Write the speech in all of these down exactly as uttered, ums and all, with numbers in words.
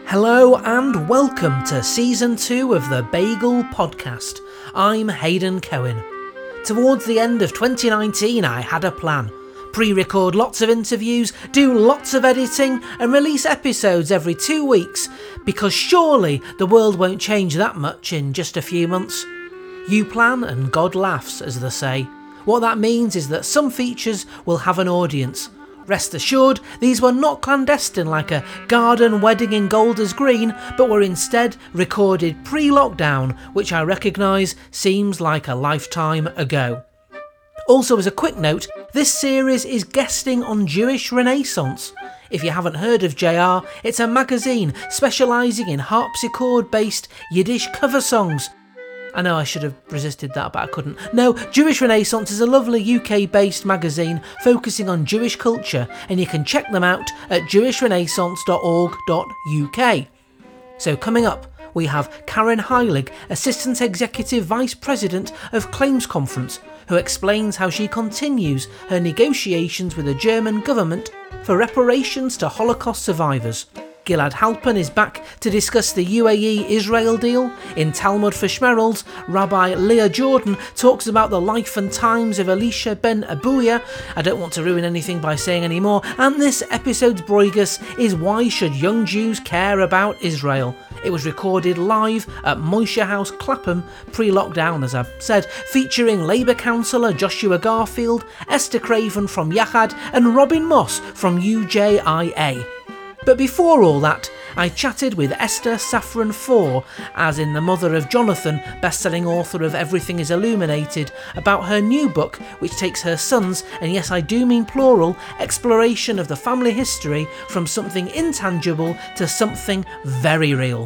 Hello and welcome to Season two of the Bagel Podcast. I'm Hayden Cohen. Towards the end of twenty nineteen I had a plan. Pre-record lots of interviews, do lots of editing and release episodes every two weeks because surely the world won't change that much in just a few months. You plan and God laughs, as they say. What that means is that some features will have an audience. Rest assured, these were not clandestine like a garden wedding in Golders Green, but were instead recorded pre-lockdown, which I recognise seems like a lifetime ago. Also, as a quick note, this series is guesting on Jewish Renaissance. If you haven't heard of J R, it's a magazine specialising in harpsichord-based Yiddish cover songs. I know I should have resisted that, but I couldn't. No, Jewish Renaissance is a lovely U K-based magazine focusing on Jewish culture, and you can check them out at jewish renaissance dot org dot U K. So coming up, we have Karen Heilig, Assistant Executive Vice President of Claims Conference, who explains how she continues her negotiations with the German government for reparations to Holocaust survivors. Gilad Halpern is back to discuss the U A E-Israel deal. In Talmud for Schmerels, Rabbi Leah Jordan talks about the life and times of Elisha ben Abuya. I don't want to ruin anything by saying any more. And this episode's Broigus is Why Should Young Jews Care About Israel? It was recorded live at Moishe House, Clapham, pre-lockdown, as I've said, featuring Labour councillor Joshua Garfield, Esther Craven from Yachad, and Robin Moss from U J I A. But before all that, I chatted with Esther Safran Foer, as in the mother of Jonathan, best-selling author of Everything is Illuminated, about her new book, which takes her son's, and yes I do mean plural, exploration of the family history from something intangible to something very real.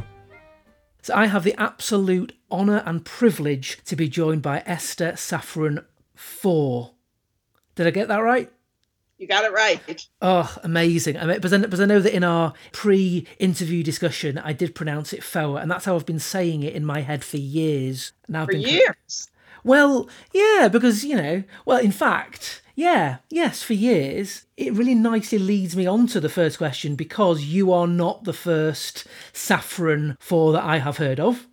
So I have the absolute honour and privilege to be joined by Esther Safran Foer. Did I get that right? You got it right. Oh, amazing. I mean, but, then, but I know that in our pre-interview discussion, I did pronounce it Foer, and that's how I've been saying it in my head for years. Now I've for been, years? Well, yeah, because, you know, well, in fact, yeah, yes, for years. It really nicely leads me on to the first question, because you are not the first Safran Foer that I have heard of.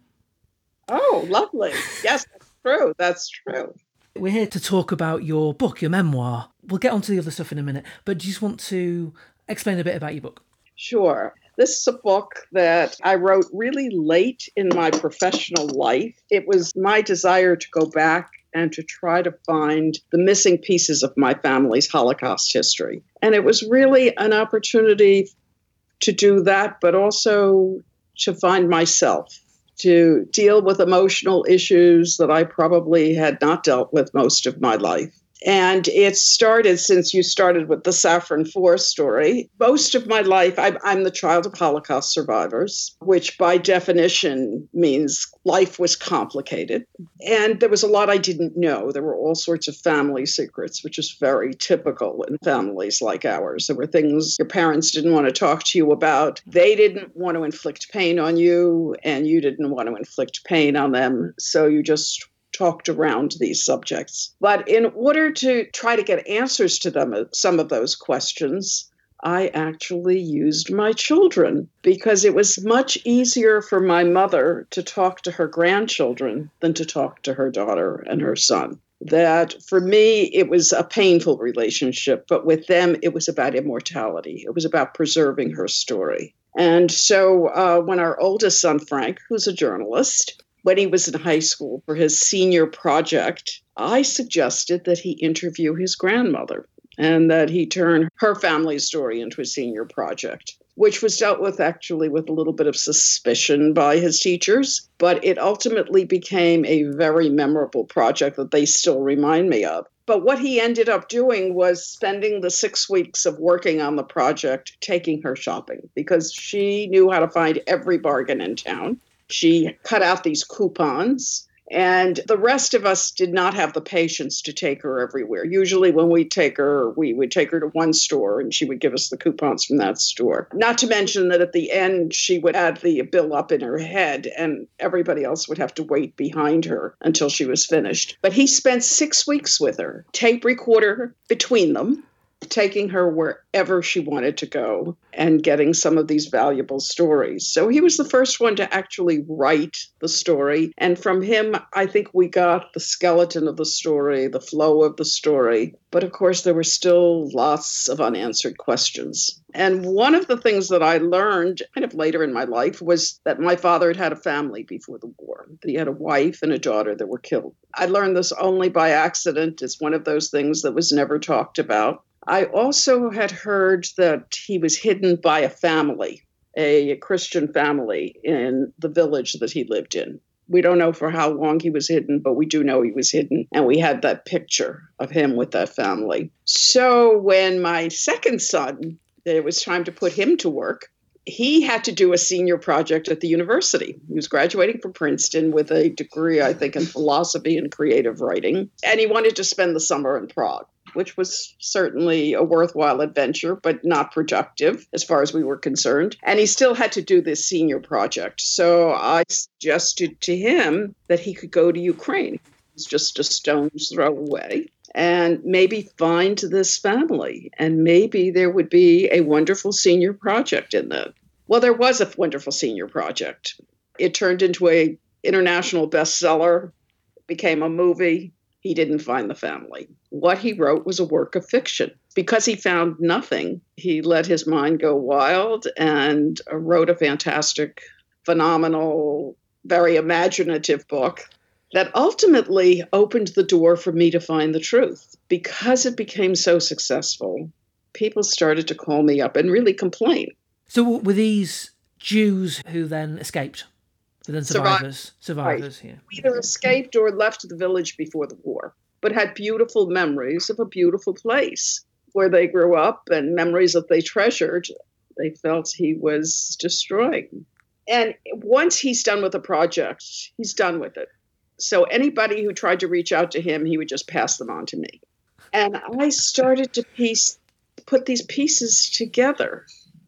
Oh, lovely. Yes, that's true. That's true. We're here to talk about your book, your memoir. We'll get onto the other stuff in a minute, but do you just want to explain a bit about your book? Sure. This is a book that I wrote really late in my professional life. It was my desire to go back and to try to find the missing pieces of my family's Holocaust history. And it was really an opportunity to do that, but also to find myself, to deal with emotional issues that I probably had not dealt with most of my life. And it started, since you started with the Safran Foer story, most of my life, I'm, I'm the child of Holocaust survivors, which by definition means life was complicated. And there was a lot I didn't know. There were all sorts of family secrets, which is very typical in families like ours. There were things your parents didn't want to talk to you about. They didn't want to inflict pain on you, and you didn't want to inflict pain on them. So you just talked around these subjects. But in order to try to get answers to them, some of those questions, I actually used my children, because it was much easier for my mother to talk to her grandchildren than to talk to her daughter and her son. That for me, it was a painful relationship, but with them, it was about immortality. It was about preserving her story. And so uh, when our oldest son, Frank, who's a journalist, when he was in high school for his senior project, I suggested that he interview his grandmother and that he turn her family story into a senior project, which was dealt with actually with a little bit of suspicion by his teachers. But it ultimately became a very memorable project that they still remind me of. But what he ended up doing was spending the six weeks of working on the project, taking her shopping, because she knew how to find every bargain in town. She cut out these coupons, and the rest of us did not have the patience to take her everywhere. Usually when we take her, we would take her to one store and she would give us the coupons from that store. Not to mention that at the end, she would add the bill up in her head and everybody else would have to wait behind her until she was finished. But he spent six weeks with her, tape recorder between them, taking her wherever she wanted to go and getting some of these valuable stories. So he was the first one to actually write the story. And from him, I think we got the skeleton of the story, the flow of the story. But of course, there were still lots of unanswered questions. And one of the things that I learned kind of later in my life was that my father had had a family before the war. He had a wife and a daughter that were killed. I learned this only by accident. It's one of those things that was never talked about. I also had heard that he was hidden by a family, a Christian family in the village that he lived in. We don't know for how long he was hidden, but we do know he was hidden. And we had that picture of him with that family. So when my second son, it was time to put him to work, he had to do a senior project at the university. He was graduating from Princeton with a degree, I think, in philosophy and creative writing. And he wanted to spend the summer in Prague, which was certainly a worthwhile adventure, but not productive as far as we were concerned. And he still had to do this senior project. So I suggested to him that he could go to Ukraine. It's just a stone's throw away. And maybe find this family. And maybe there would be a wonderful senior project in that. Well, there was a wonderful senior project. It turned into an international bestseller, became a movie. He didn't find the family. What he wrote was a work of fiction. Because he found nothing, he let his mind go wild and wrote a fantastic, phenomenal, very imaginative book that ultimately opened the door for me to find the truth. Because it became so successful, people started to call me up and really complain. So were these Jews who then escaped? Were then survivors? Survi- survivors, right. yeah. Either escaped or left the village before the war, but had beautiful memories of a beautiful place where they grew up and memories that they treasured. They felt he was destroying. And once he's done with a project, he's done with it. So anybody who tried to reach out to him, he would just pass them on to me. And I started to piece, put these pieces together.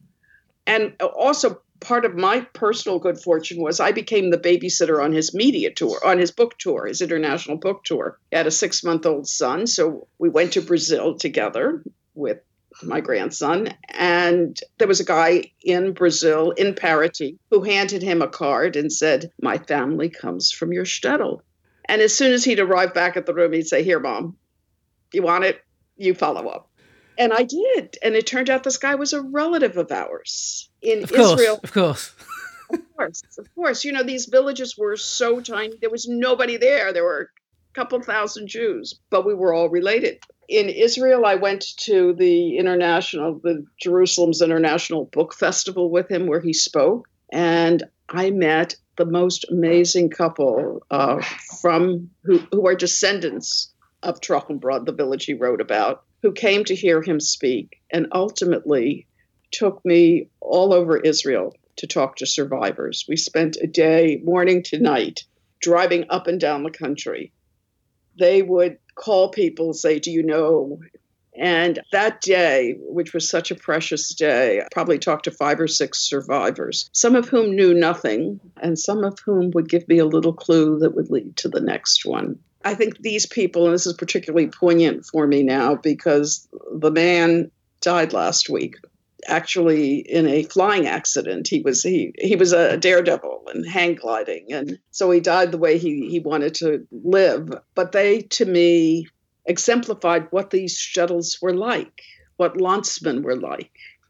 And also part of my personal good fortune was I became the babysitter on his media tour, on his book tour, his international book tour. He had a six-month-old son, so we went to Brazil together with my grandson. And there was a guy in Brazil, in Paraty, who handed him a card and said, "My family comes from your shtetl." And as soon as he'd arrive back at the room, he'd say, "Here, Mom, you want it? You follow up." And I did. And it turned out this guy was a relative of ours in of course, Israel. Of course. Of course. Of course. You know, these villages were so tiny. There was nobody there. There were a couple thousand Jews, but we were all related. In Israel, I went to the international, the Jerusalem's International Book Festival with him where he spoke. And I met the most amazing couple uh, from who, who are descendants of Trochenbrod, the village he wrote about, who came to hear him speak and ultimately took me all over Israel to talk to survivors. We spent a day, morning to night, driving up and down the country. They would call people, say, "Do you know?" And that day, which was such a precious day, I probably talked to five or six survivors, some of whom knew nothing, and some of whom would give me a little clue that would lead to the next one. I think these people, and this is particularly poignant for me now because the man died last week, actually in a flying accident. He was he he was a daredevil and hang gliding, and so he died the way he, he wanted to live. But they, to me, exemplified what these shuttles were like, what Landsmen were like.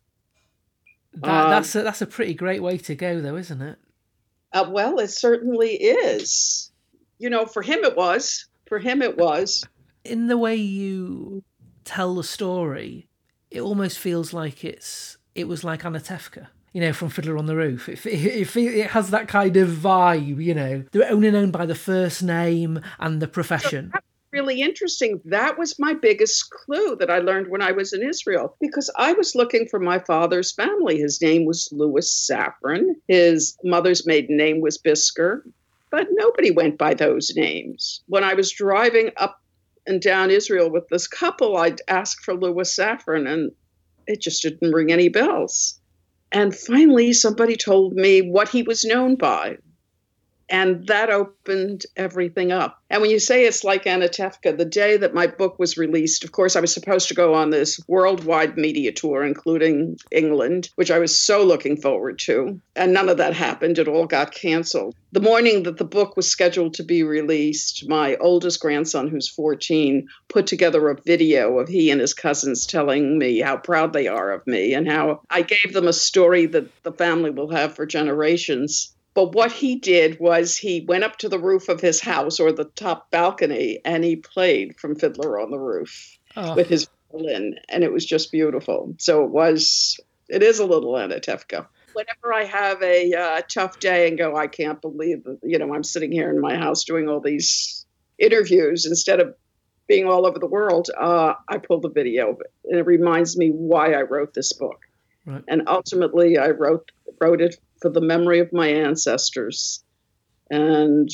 That, um, that's, a, that's a pretty great way to go, though, isn't it? Uh, well, it certainly is. You know, for him it was. For him it was. In the way you tell the story, it almost feels like it's it was like Anatevka, you know, from Fiddler on the Roof. It, it, it, it has that kind of vibe, you know. They're only known by the first name and the profession. So really interesting. That was my biggest clue that I learned when I was in Israel, because I was looking for my father's family. His name was Louis Safran. His mother's maiden name was Bisker, but nobody went by those names. When I was driving up and down Israel with this couple, I'd ask for Louis Safran, and it just didn't ring any bells. And finally, somebody told me what he was known by. And that opened everything up. And when you say it's like Anatevka, the day that my book was released, of course, I was supposed to go on this worldwide media tour, including England, which I was so looking forward to. And none of that happened. It all got canceled. The morning that the book was scheduled to be released, my oldest grandson, who's fourteen, put together a video of he and his cousins telling me how proud they are of me and how I gave them a story that the family will have for generations. But what he did was he went up to the roof of his house or the top balcony and he played from Fiddler on the Roof oh. with his violin. And it was just beautiful. So it was, it is a little Anatevka. Whenever I have a uh, tough day and go, I can't believe that, you know, I'm sitting here in my house doing all these interviews instead of being all over the world, uh, I pull the video of it. And it reminds me why I wrote this book. Right. And ultimately, I wrote wrote it for the memory of my ancestors and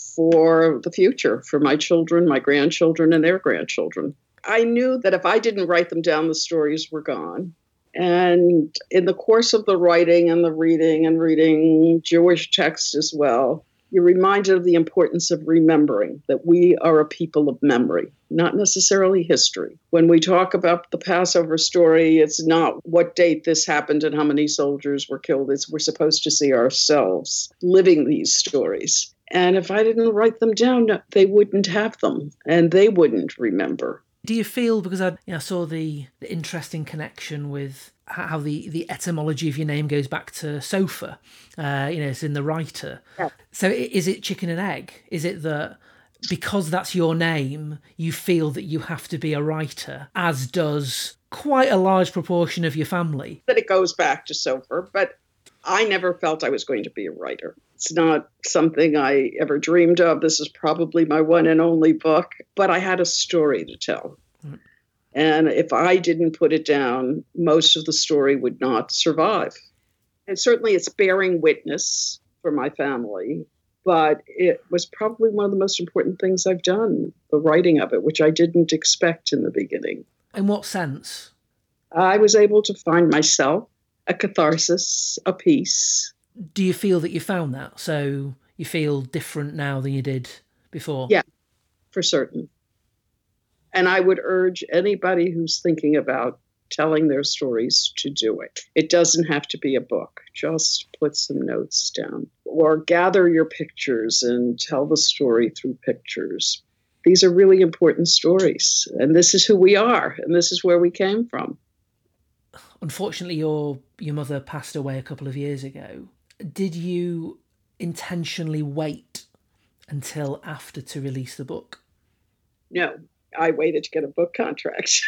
for the future, for my children, my grandchildren, and their grandchildren. I knew that if I didn't write them down, the stories were gone. And in the course of the writing and the reading and reading Jewish text as well, you're reminded of the importance of remembering that we are a people of memory, not necessarily history. When we talk about the Passover story, it's not what date this happened and how many soldiers were killed. It's we're supposed to see ourselves living these stories. And if I didn't write them down, they wouldn't have them and they wouldn't remember. Do you feel, because I, you know, I saw the, the interesting connection with how the, the etymology of your name goes back to sofa, uh, you know, it's in the writer. Yeah. So is it chicken and egg? Is it that because that's your name, you feel that you have to be a writer, as does quite a large proportion of your family? That it goes back to sofa, but I never felt I was going to be a writer. It's not something I ever dreamed of. This is probably my one and only book, but I had a story to tell. Mm. And if I didn't put it down, most of the story would not survive. And certainly it's bearing witness for my family, but it was probably one of the most important things I've done, the writing of it, which I didn't expect in the beginning. In what sense? I was able to find myself, a catharsis, a peace. Do you feel that you found that? So you feel different now than you did before? Yeah, for certain. And I would urge anybody who's thinking about telling their stories to do it. It doesn't have to be a book. Just put some notes down or gather your pictures and tell the story through pictures. These are really important stories. And this is who we are. And this is where we came from. Unfortunately, your your mother passed away a couple of years ago. Did you intentionally wait until after to release the book? No, I waited to get a book contract.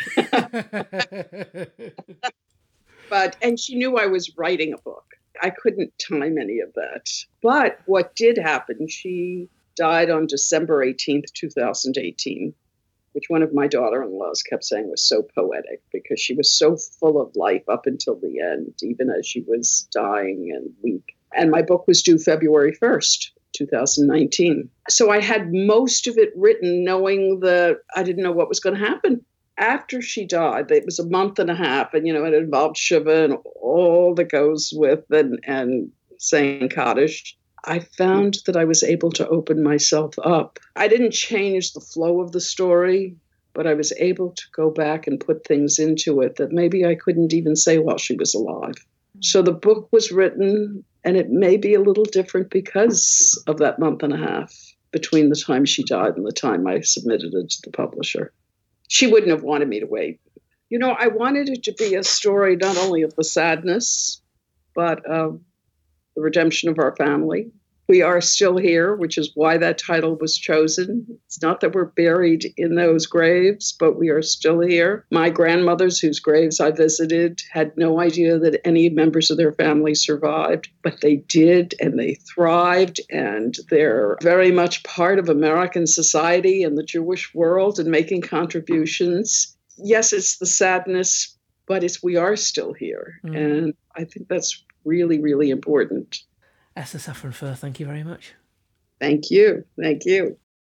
But, and she knew I was writing a book. I couldn't time any of that. But what did happen, she died on December eighteenth, twenty eighteen. Which one of my daughter-in-laws kept saying was so poetic because she was so full of life up until the end, even as she was dying and weak. And my book was due February first, twenty nineteen. So I had most of it written knowing that I didn't know what was going to happen. After she died, it was a month and a half, and, you know, it involved Shiva and all that goes with and, and saying Kaddish. I found that I was able to open myself up. I didn't change the flow of the story, but I was able to go back and put things into it that maybe I couldn't even say while she was alive. So the book was written, and it may be a little different because of that month and a half between the time she died and the time I submitted it to the publisher. She wouldn't have wanted me to wait. You know, I wanted it to be a story not only of the sadness, but of the redemption of our family. We are still here, which is why that title was chosen. It's not that we're buried in those graves, but we are still here. My grandmothers, whose graves I visited, had no idea that any members of their family survived, but they did, and they thrived, and they're very much part of American society and the Jewish world and making contributions. Yes, it's the sadness, but it's we are still here. Mm. And I think that's really, really important. Esther Safran Foer, thank you very much. Thank you. Thank you.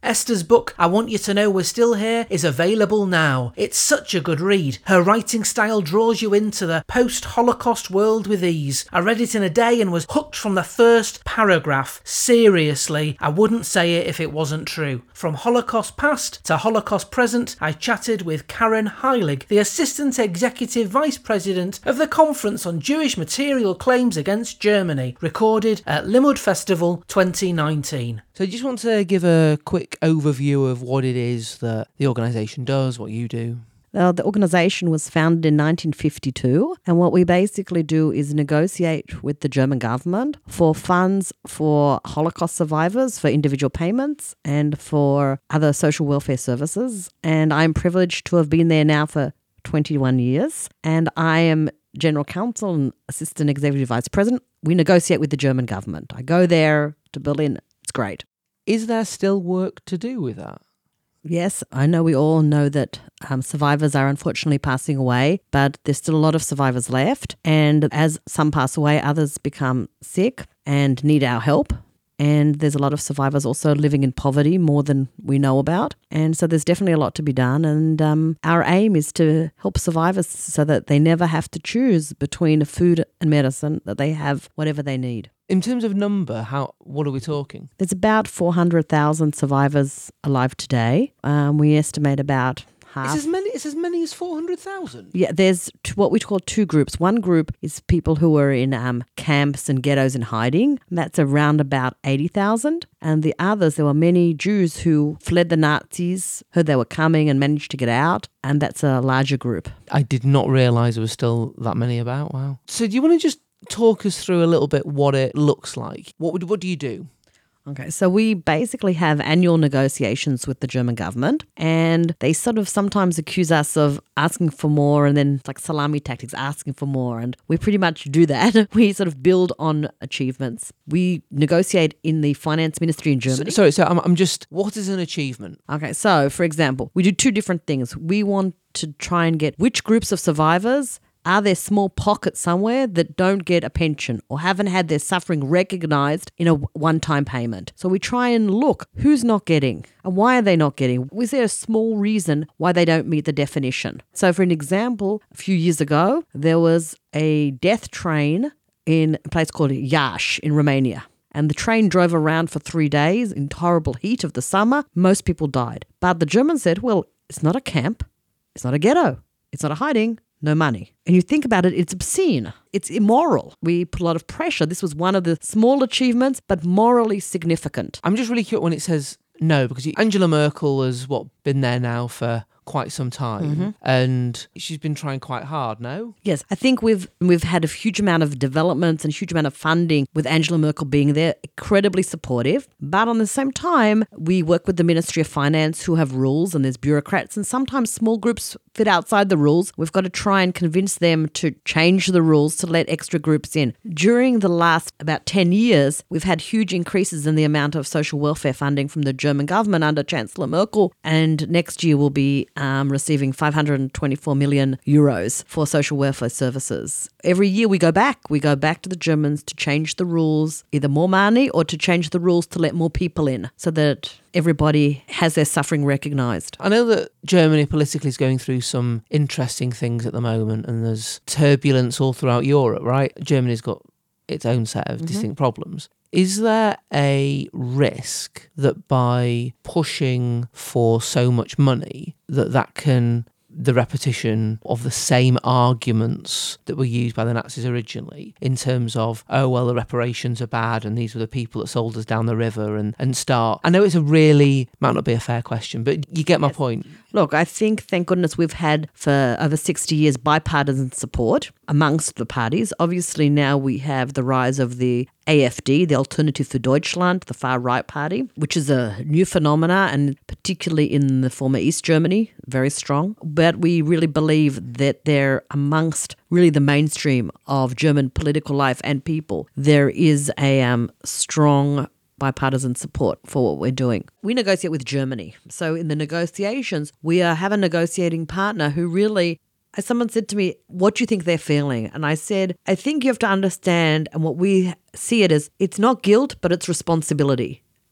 Esther's book, I Want You to Know We're Still Here, is available now. It's such a good read. Her writing style draws you into the post-Holocaust world with ease. I read it in a day and was hooked from the first paragraph. Seriously, I wouldn't say it if it wasn't true. From Holocaust past to Holocaust present, I chatted with Karen Heilig, the Assistant Executive Vice President of the Conference on Jewish Material Claims Against Germany, recorded at Limud Festival twenty nineteen. So you just want to give a quick overview of what it is that the organisation does, what you do? Uh, the organisation was founded in nineteen fifty-two, and what we basically do is negotiate with the German government for funds for Holocaust survivors, for individual payments, and for other social welfare services. And I'm privileged to have been there now for twenty-one years, and I am General Counsel and Assistant Executive Vice President. We negotiate with the German government. I go there to Berlin. It's great. Is there still work to do with that? Yes, I know we all know that um, survivors are unfortunately passing away, but there's still a lot of survivors left. And as some pass away, others become sick and need our help. And there's a lot of survivors also living in poverty, more than we know about. And so there's definitely a lot to be done. And um, our aim is to help survivors so that they never have to choose between food and medicine, that they have whatever they need. In terms of number, how what are we talking? There's about four hundred thousand survivors alive today. Um, we estimate about half. It's as many, it's as many as four hundred thousand? Yeah, there's t- what we call two groups. One group is people who are in um, camps and ghettos and hiding. And that's around about eighty thousand. And the others, there were many Jews who fled the Nazis, heard they were coming and managed to get out. And that's a larger group. I did not realise there was still that many about. Wow. So do you want to just talk us through a little bit what it looks like? What would, what do you do? Okay, so we basically have annual negotiations with the German government, and they sort of sometimes accuse us of asking for more, and then like salami tactics, asking for more, and we pretty much do that. We sort of build on achievements. We negotiate in the finance ministry in Germany. So, sorry, so I'm, I'm just, what is an achievement? Okay, so for example, we do two different things. We want to try and get which groups of survivors are there small pockets somewhere that don't get a pension or haven't had their suffering recognised in a one-time payment? So we try and look who's not getting and why are they not getting? Was there a small reason why they don't meet the definition? So for an example, a few years ago, there was a death train in a place called Iași in Romania. And the train drove around for three days in horrible heat of the summer. Most people died. But the Germans said, well, it's not a camp. It's not a ghetto. It's not a hiding. No money. And you think about it, it's obscene. It's immoral. We put a lot of pressure. This was one of the small achievements, but morally significant. I'm just really curious when it says no, because Angela Merkel has, what, been there now for quite some time, mm-hmm. and she's been trying quite hard, no? Yes, I think we've we've had a huge amount of developments and a huge amount of funding with Angela Merkel being there, incredibly supportive. But on the same time, we work with the Ministry of Finance who have rules, and there's bureaucrats, and sometimes small groups fit outside the rules. We've got to try and convince them to change the rules to let extra groups in. During the last about ten years, we've had huge increases in the amount of social welfare funding from the German government under Chancellor Merkel, and next year will be Um, receiving five hundred twenty-four million euros for social welfare services. Every year we go back. We go back to the Germans to change the rules, either more money or to change the rules to let more people in so that everybody has their suffering recognised. I know that Germany politically is going through some interesting things at the moment, and there's turbulence all throughout Europe, right? Germany's got its own set of mm-hmm. distinct problems. Is there a risk that by pushing for so much money that that can, the repetition of the same arguments that were used by the Nazis originally in terms of, oh, well, the reparations are bad and these were the people that sold us down the river and, and start. I know it's a really, might not be a fair question, but you get my yes. point. Look, I think, thank goodness, we've had for over sixty years bipartisan support amongst the parties. Obviously, now we have the rise of the A F D, the Alternative für Deutschland, the far-right party, which is a new phenomena, and particularly in the former East Germany, very strong. But we really believe that they're amongst really the mainstream of German political life and people. There is a um, strong bipartisan support for what we're doing. We negotiate with Germany. So in the negotiations, we uh, have a negotiating partner who really, someone said to me, what do you think they're feeling? And I said, I think you have to understand, and what we see it as, it's not guilt, but it's responsibility.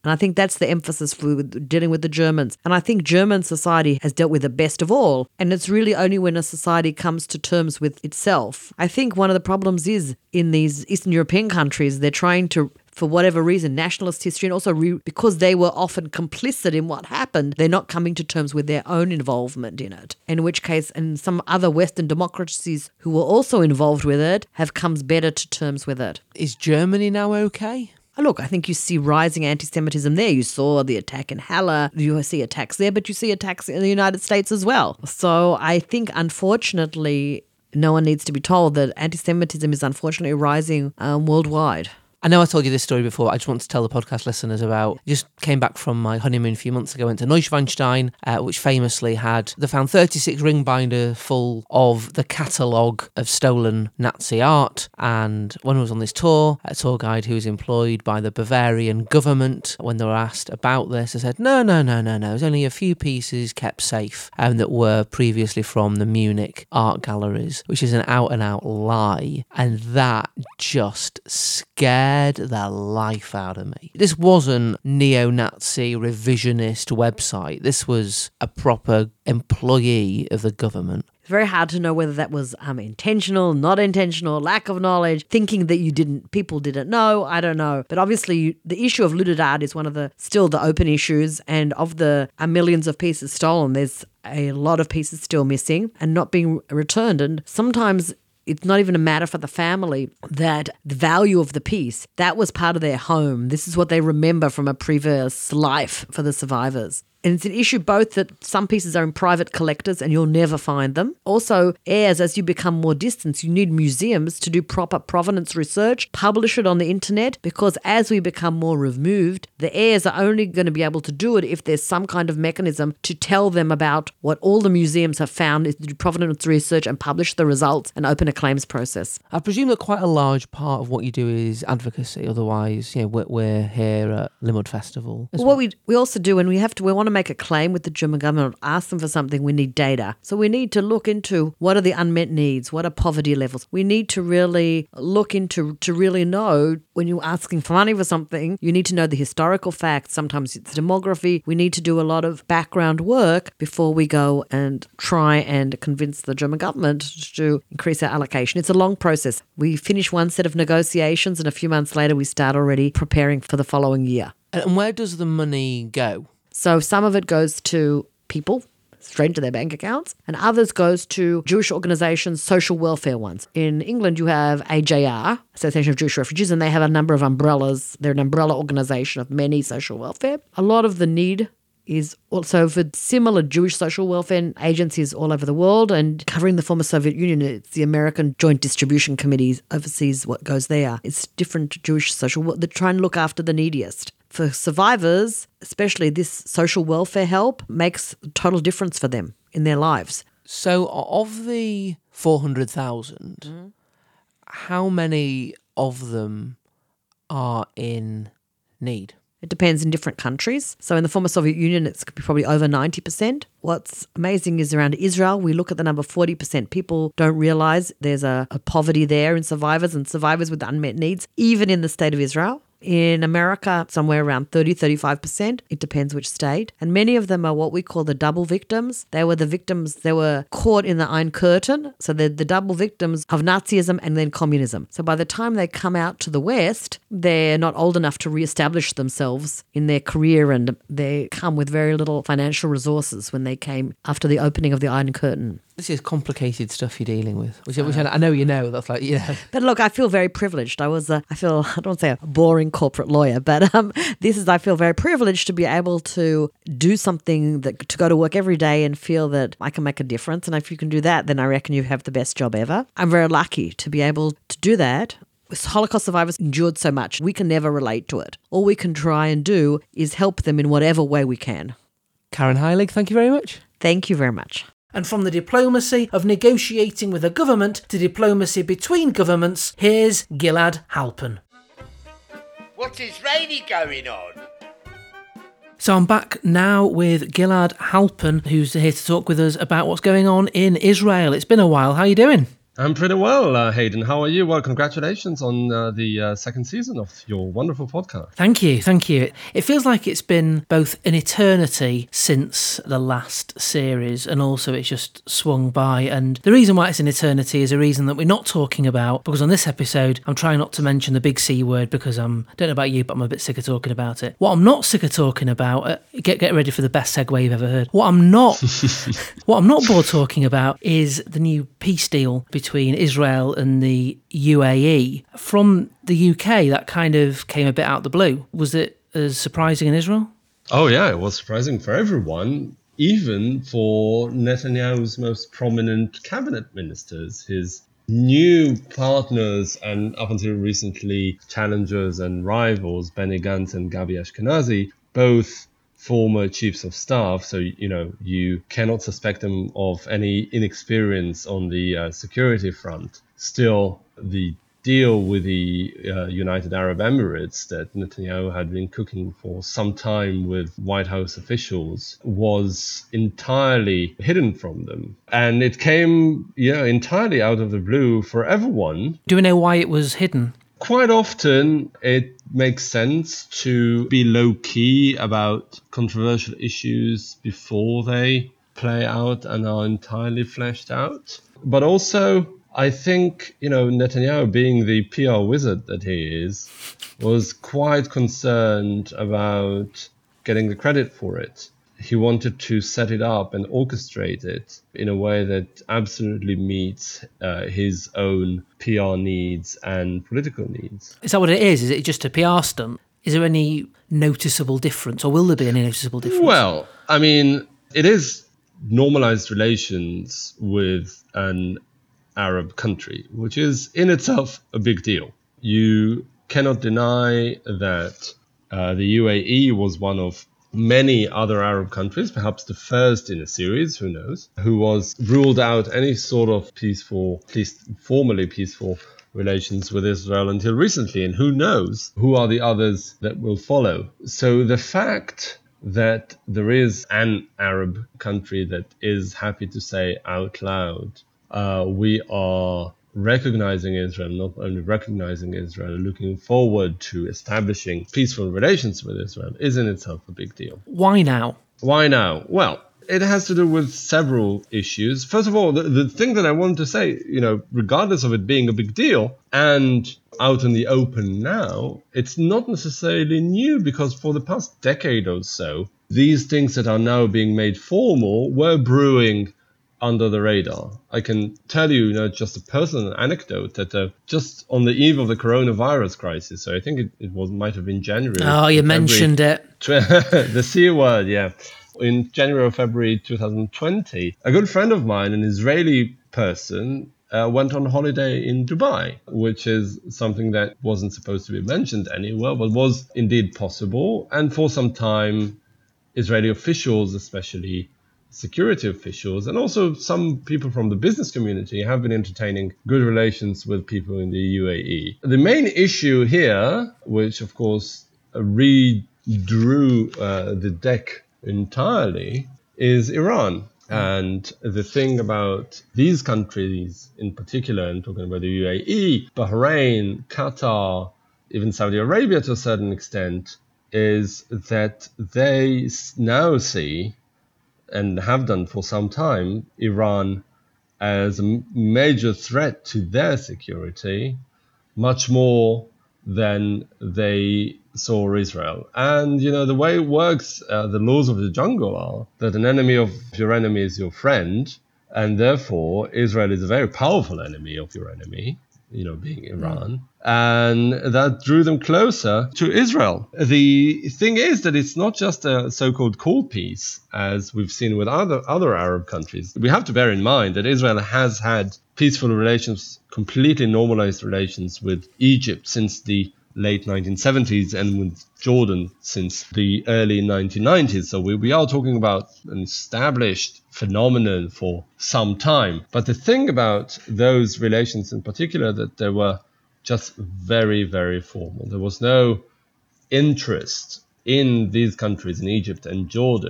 And I think that's the emphasis for dealing with the Germans. And I think German society has dealt with it best of all. And it's really only when a society comes to terms with itself. I think one of the problems is in these Eastern European countries, they're trying to, for whatever reason, nationalist history, and also re- because they were often complicit in what happened, they're not coming to terms with their own involvement in it. In which case, and some other Western democracies who were also involved with it have come better to terms with it. Is Germany now okay? Look, I think you see rising anti-Semitism there. You saw the attack in Halle. You see attacks there, but you see attacks in the United States as well. So I think, unfortunately, no one needs to be told that anti-Semitism is unfortunately rising um, worldwide. I know I told you this story before. I just want to tell the podcast listeners about, just came back from my honeymoon a few months ago, went to Neuschwanstein, uh, which famously had, they found thirty-six ring binder full of the catalogue of stolen Nazi art. And when I was on this tour, a tour guide who was employed by the Bavarian government, when they were asked about this, I said, no, no, no, no, no. There's only a few pieces kept safe um, that were previously from the Munich art galleries, which is an out and out lie. And that just scared the life out of me. This wasn't neo-Nazi revisionist website. This was a proper employee of the government. It's very hard to know whether that was um, intentional, not intentional, lack of knowledge, thinking that you didn't, people didn't know. I don't know. But obviously, the issue of looted art is one of the still the open issues. And of the uh, millions of pieces stolen, there's a lot of pieces still missing and not being returned. And sometimes it's not even a matter for the family that the value of the piece, that was part of their home. This is what they remember from a previous life for the survivors. And it's an issue both that some pieces are in private collectors and you'll never find them. Also, heirs, as you become more distant, you need museums to do proper provenance research, publish it on the internet, because as we become more removed, the heirs are only going to be able to do it if there's some kind of mechanism to tell them about what all the museums have found, is to do provenance research and publish the results and open a claims process. I presume that quite a large part of what you do is advocacy. Otherwise, you know, we're, we're here at Limud Festival. Well, what we we also do, when we have to, we want to make a claim with the German government, ask them for something, we need data. So we need to look into what are the unmet needs, what are poverty levels. We need to really look into, to really know, when you're asking for money for something, you need to know the historical facts. Sometimes it's demography. We need to do a lot of background work before we go and try and convince the German government to increase our allocation. It's a long process. We finish one set of negotiations and a few months later we start already preparing for the following year. And where does the money go? So some of it goes to people, straight into their bank accounts, and others goes to Jewish organisations, social welfare ones. In England, you have A J R, Association of Jewish Refugees, and they have a number of umbrellas. They're an umbrella organisation of many social welfare. A lot of the need is also for similar Jewish social welfare agencies all over the world, and covering the former Soviet Union, it's the American Joint Distribution Committee oversees what goes there. It's different Jewish social, they try and look after the neediest. For survivors, especially, this social welfare help makes a total difference for them in their lives. So of the four hundred thousand, mm-hmm. how many of them are in need? It depends in different countries. So in the former Soviet Union, it's probably over ninety percent. What's amazing is around Israel, we look at the number forty percent. People don't realise there's a, a poverty there in survivors and survivors with unmet needs, even in the state of Israel. In America, somewhere around thirty, thirty-five percent. It depends which state. And many of them are what we call the double victims. They were the victims, they were caught in the Iron Curtain. So they're the double victims of Nazism and then communism. So by the time they come out to the West, they're not old enough to reestablish themselves in their career, and they come with very little financial resources when they came after the opening of the Iron Curtain. This is complicated stuff you're dealing with, which, which I know you know. That's like, you know. But look, I feel very privileged. I was, a, I feel, I don't want to say a boring corporate lawyer, but um, this is, I feel very privileged to be able to do something, that to go to work every day and feel that I can make a difference. And if you can do that, then I reckon you have the best job ever. I'm very lucky to be able to do that. Holocaust survivors endured so much. We can never relate to it. All we can try and do is help them in whatever way we can. Karen Heilig, thank you very much. Thank you very much. And from the diplomacy of negotiating with a government to diplomacy between governments, here's Gilad Halpern. What is really going on? So I'm back now with Gilad Halpern, who's here to talk with us about what's going on in Israel. It's been a while. How are you doing? I'm pretty well, uh, Hayden. How are you? Well, congratulations on uh, the uh, second season of your wonderful podcast. Thank you, thank you. It feels like it's been both an eternity since the last series, and also it's just swung by. And the reason why it's an eternity is a reason that we're not talking about, because on this episode, I'm trying not to mention the big C word, because I'm, I don't know about you, but I'm a bit sick of talking about it. What I'm not sick of talking about, uh, get get ready for the best segue you've ever heard. What I'm not, what I'm not bored talking about is the new peace deal between Israel and the U A E. From the U K, that kind of came a bit out of the blue. Was it as surprising in Israel? Oh, yeah, it was surprising for everyone, even for Netanyahu's most prominent cabinet ministers, his new partners and up until recently challengers and rivals, Benny Gantz and Gabi Ashkenazi, both former chiefs of staff, so you know you cannot suspect them of any inexperience on the uh, security front. Still, the deal with the uh, United Arab Emirates that Netanyahu had been cooking for some time with White House officials was entirely hidden from them, and it came yeah entirely out of the blue for everyone. Do we know why it was hidden? Quite often, it makes sense to be low-key about controversial issues before they play out and are entirely fleshed out. But also, I think, you know, Netanyahu, being the P R wizard that he is, was quite concerned about getting the credit for it. He wanted to set it up and orchestrate it in a way that absolutely meets uh, his own P R needs and political needs. Is that what it is? Is it just a P R stunt? Is there any noticeable difference, or will there be any noticeable difference? Well, I mean, it is normalized relations with an Arab country, which is in itself a big deal. You cannot deny that uh, the U A E was one of many other Arab countries, perhaps the first in a series, who knows, who was ruled out any sort of peaceful, at least formally peaceful, relations with Israel until recently. And who knows who are the others that will follow. So the fact that there is an Arab country that is happy to say out loud, uh, we are recognizing Israel, not only recognizing Israel, looking forward to establishing peaceful relations with Israel, is in itself a big deal. Why now? Why now? Well, it has to do with several issues. First of all, the, the thing that I wanted to say, you know, regardless of it being a big deal and out in the open now, it's not necessarily new, because for the past decade or so, these things that are now being made formal were brewing under the radar. I can tell you, you know, just a personal anecdote that uh, just on the eve of the coronavirus crisis, so I think it, it was might have been January. Oh, you mentioned it. The C word, yeah. In January or February twenty twenty, a good friend of mine, an Israeli person, uh, went on holiday in Dubai, which is something that wasn't supposed to be mentioned anywhere, but was indeed possible. And for some time, Israeli officials, especially security officials, and also some people from the business community, have been entertaining good relations with people in the U A E. The main issue here, which of course redrew uh, the deck entirely, is Iran. And the thing about these countries in particular, I'm talking about the U A E, Bahrain, Qatar, even Saudi Arabia to a certain extent, is that they now see, and have done for some time, Iran as a major threat to their security, much more than they saw Israel. And, you know, the way it works, uh, the laws of the jungle are that an enemy of your enemy is your friend, and therefore Israel is a very powerful enemy of your enemy, you know, being Iran. And that drew them closer to Israel. The thing is that it's not just a so-called cold peace, as we've seen with other, other Arab countries. We have to bear in mind that Israel has had peaceful relations, completely normalized relations with Egypt since the late nineteen seventies and with Jordan since the early nineteen nineties. So we, we are talking about an established phenomenon for some time. But the thing about those relations in particular, that they were just very, very formal. There was no interest in these countries, in Egypt and Jordan,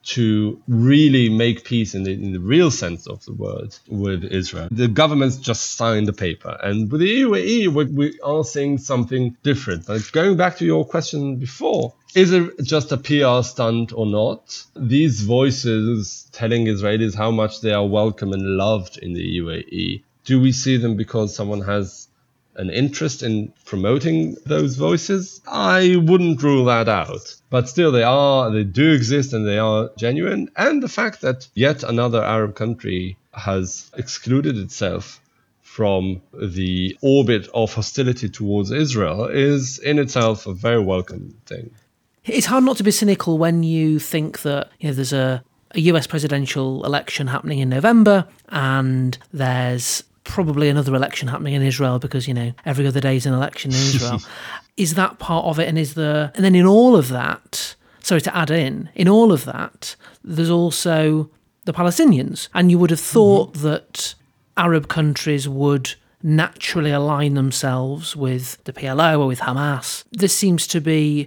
to really make peace in the, in the real sense of the word with Israel. The governments just signed the paper. And with the U A E, we, we are seeing something different. But going back to your question before, is it just a P R stunt or not? These voices telling Israelis how much they are welcome and loved in the U A E, do we see them because someone has an interest in promoting those voices? I wouldn't rule that out. But still, they are, they do exist and they are genuine. And the fact that yet another Arab country has excluded itself from the orbit of hostility towards Israel is in itself a very welcome thing. It's hard not to be cynical when you think that, you know, there's a, a U S presidential election happening in November and there's probably another election happening in Israel because, you know, every other day is an election in Israel. Is that part of it? And is there, and then in all of that, sorry to add in, in all of that, there's also the Palestinians. And you would have thought mm-hmm. that Arab countries would naturally align themselves with the P L O or with Hamas. This seems to be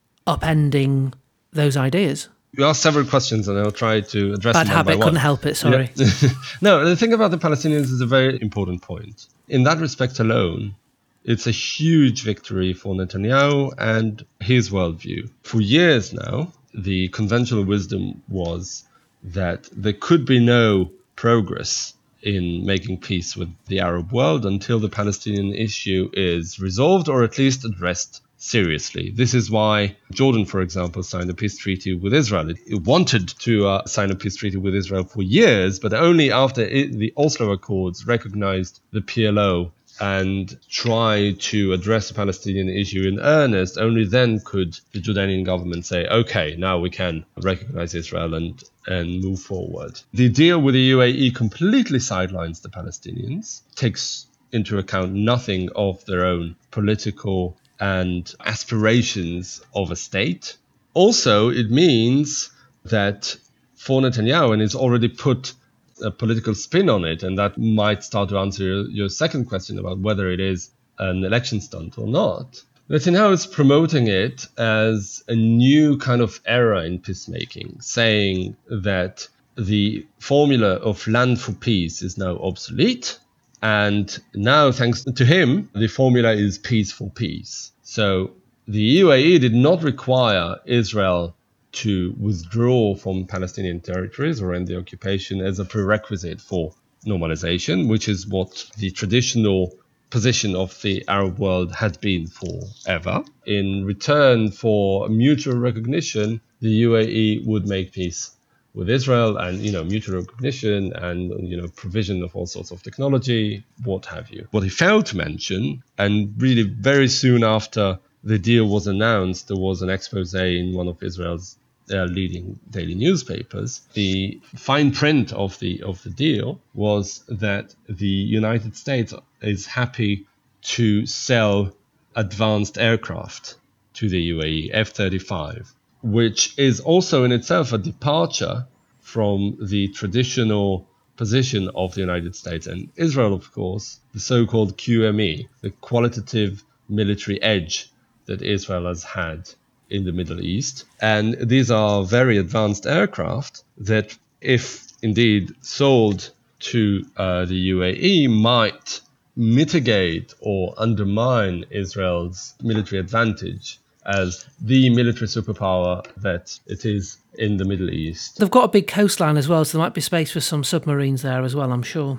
upending those ideas. You asked several questions and I'll try to address Bad them habit, one by couldn't one. help it, sorry. Yeah. No, the thing about the Palestinians is a very important point. In that respect alone, it's a huge victory for Netanyahu and his worldview. For years now, the conventional wisdom was that there could be no progress in making peace with the Arab world until the Palestinian issue is resolved or at least addressed seriously. This is why Jordan, for example, signed a peace treaty with Israel. It, it wanted to uh, sign a peace treaty with Israel for years, but only after it, the Oslo Accords recognized the P L O and tried to address the Palestinian issue in earnest, only then could the Jordanian government say, okay, now we can recognize Israel and, and move forward. The deal with the U A E completely sidelines the Palestinians, takes into account nothing of their own political and aspirations of a state. Also, it means that for Netanyahu, and he's already put a political spin on it, and that might start to answer your, your second question about whether it is an election stunt or not. Netanyahu is promoting it as a new kind of era in peacemaking, saying that the formula of land for peace is now obsolete. And now, thanks to him, the formula is peace for peace. So the U A E did not require Israel to withdraw from Palestinian territories or end the occupation as a prerequisite for normalization, which is what the traditional position of the Arab world had been forever. In return for mutual recognition, the U A E would make peace with Israel and, you know, mutual recognition and, you know, provision of all sorts of technology, what have you. What he failed to mention, and really very soon after the deal was announced, there was an expose in one of Israel's uh, leading daily newspapers. The fine print of the of the deal was that the United States is happy to sell advanced aircraft to the U A E, F thirty-five. Which is also in itself a departure from the traditional position of the United States and Israel, of course, the so-called Q M E, the qualitative military edge that Israel has had in the Middle East. And these are very advanced aircraft that, if indeed sold to uh, the U A E, might mitigate or undermine Israel's military advantage as the military superpower that it is in the Middle East. They've got a big coastline as well, so there might be space for some submarines there as well, I'm sure.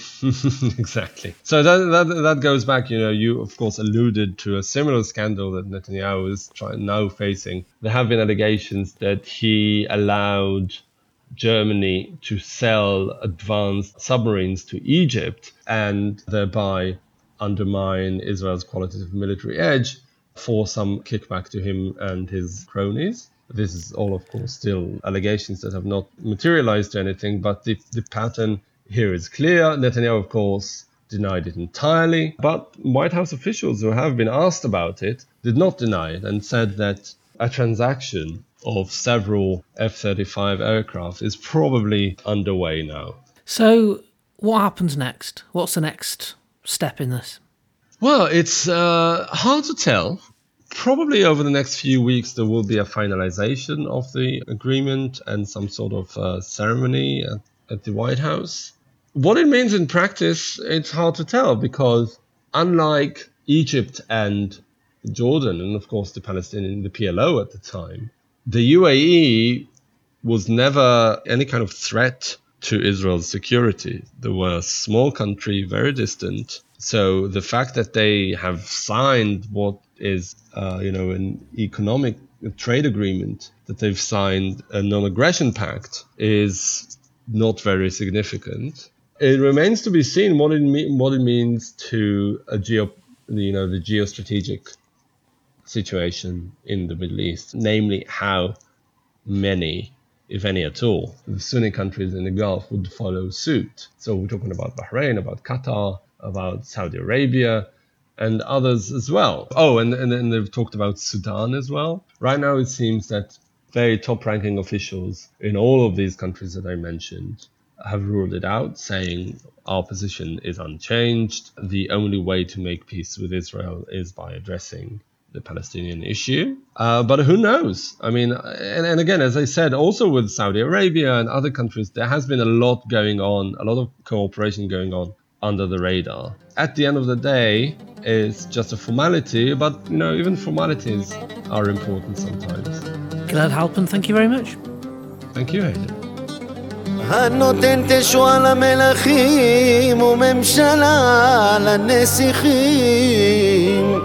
Exactly. So that, that that goes back, you know, you of course alluded to a similar scandal that Netanyahu is trying, now facing. There have been allegations that he allowed Germany to sell advanced submarines to Egypt and thereby undermine Israel's qualitative military edge for some kickback to him and his cronies. This is all, of course, still allegations that have not materialized to anything, but the, the pattern here is clear. Netanyahu, of course, denied it entirely, but White House officials who have been asked about it did not deny it and said that a transaction of several F thirty-five aircraft is probably underway now. So what happens next? What's the next step in this? Well, it's uh, hard to tell. Probably over the next few weeks, there will be a finalization of the agreement and some sort of uh, ceremony at, at the White House. What it means in practice, it's hard to tell, because unlike Egypt and Jordan, and of course the Palestinian, the P L O at the time, the U A E was never any kind of threat to Israel's security. They were a small country, very distant. So the fact that they have signed what is, uh, you know, an economic trade agreement, that they've signed a non-aggression pact, is not very significant. It remains to be seen what it me- what it means to a geo, you know, the geostrategic situation in the Middle East, namely how many, if any at all, the Sunni countries in the Gulf would follow suit. So we're talking about Bahrain, about Qatar, about Saudi Arabia, and others as well. Oh, and, and then they've talked about Sudan as well. Right now, it seems that very top-ranking officials in all of these countries that I mentioned have ruled it out, saying our position is unchanged. The only way to make peace with Israel is by addressing the Palestinian issue. Uh, but who knows? I mean, and, and again, as I said, also with Saudi Arabia and other countries, there has been a lot going on, a lot of cooperation going on under the radar. At the end of the day, it's just a formality, but, you know, even formalities are important sometimes. Gilad Halpern, thank you very much. Thank you, Hayden. הנותן תשועה למלכים וממשלה לנסיכים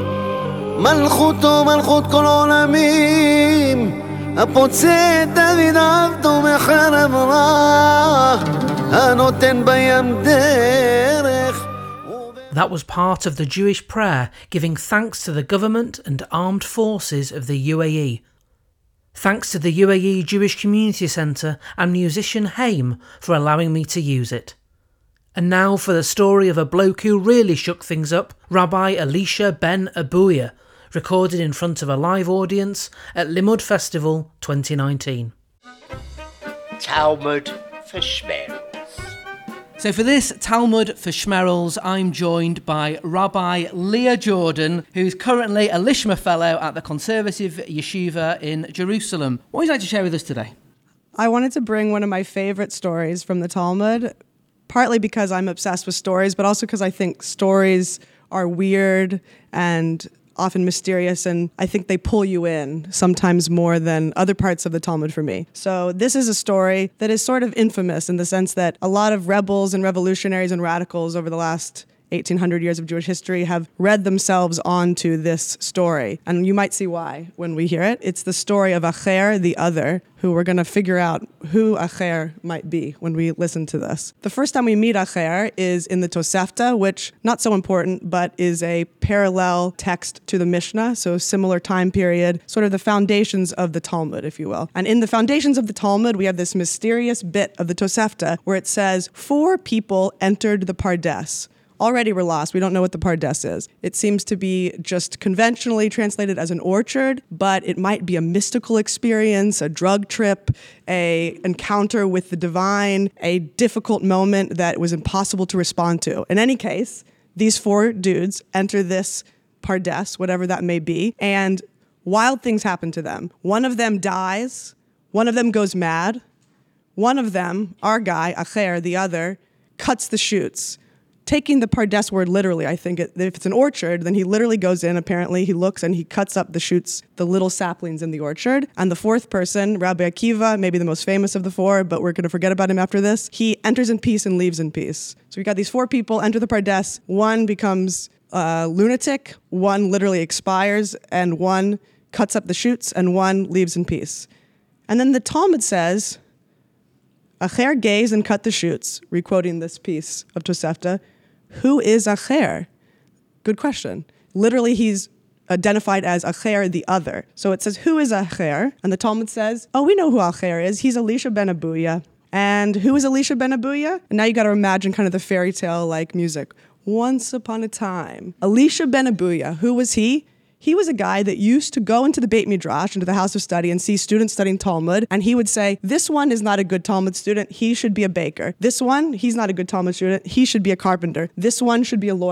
מלכותו מלכות כל עולמים הפוצע את דוד עבדו מחרב רע הנותן בים דרך. That was part of the Jewish prayer giving thanks to the government and armed forces of the U A E. Thanks to the U A E Jewish Community Centre and musician Haim for allowing me to use it. And now for the story of a bloke who really shook things up, Rabbi Elisha ben Abuya, recorded in front of a live audience at Limud Festival twenty nineteen. Talmud for Schmerels. So for this Talmud for Schmerels, I'm joined by Rabbi Leah Jordan, who's currently a Lishma Fellow at the Conservative Yeshiva in Jerusalem. What would you like to share with us today? I wanted to bring one of my favorite stories from the Talmud, partly because I'm obsessed with stories, but also because I think stories are weird and often mysterious, and I think they pull you in sometimes more than other parts of the Talmud for me. So this is a story that is sort of infamous in the sense that a lot of rebels and revolutionaries and radicals over the last eighteen hundred years of Jewish history have read themselves onto this story. And you might see why when we hear it. It's the story of Acher, the other, who we're going to figure out who Acher might be when we listen to this. The first time we meet Acher is in the Tosefta, which, not so important, but is a parallel text to the Mishnah, so similar time period, sort of the foundations of the Talmud, if you will. And in the foundations of the Talmud, we have this mysterious bit of the Tosefta where it says, four people entered the Pardes. Already we're lost. We don't know what the Pardes is. It seems to be just conventionally translated as an orchard, but it might be a mystical experience, a drug trip, a encounter with the divine, a difficult moment that was impossible to respond to. In any case, these four dudes enter this Pardes, whatever that may be, and wild things happen to them. One of them dies. One of them goes mad. One of them, our guy, Acher, the other, cuts the shoots. Taking the Pardes word literally, I think it, if it's an orchard, then he literally goes in, apparently, he looks and he cuts up the shoots, the little saplings in the orchard. And the fourth person, Rabbi Akiva, maybe the most famous of the four, but we're going to forget about him after this, he enters in peace and leaves in peace. So we got these four people enter the Pardes, one becomes uh, lunatic, one literally expires, and one cuts up the shoots, and one leaves in peace. And then the Talmud says, Acher gazed and cut the shoots, requoting this piece of Tosefta. Who is Acher? Good question. Literally, he's identified as Acher, the other. So it says, who is Acher? And the Talmud says, oh, we know who Acher is. He's Elisha ben Abuya. And who is Elisha ben Abuya? And now you got to imagine kind of the fairy tale-like music. Once upon a time. Elisha ben Abuya, who was he? He was a guy that used to go into the Beit Midrash, into the house of study, and see students studying Talmud, and he would say, this one is not a good Talmud student, he should be a baker. This one, he's not a good Talmud student, he should be a carpenter. This one should be a lawyer.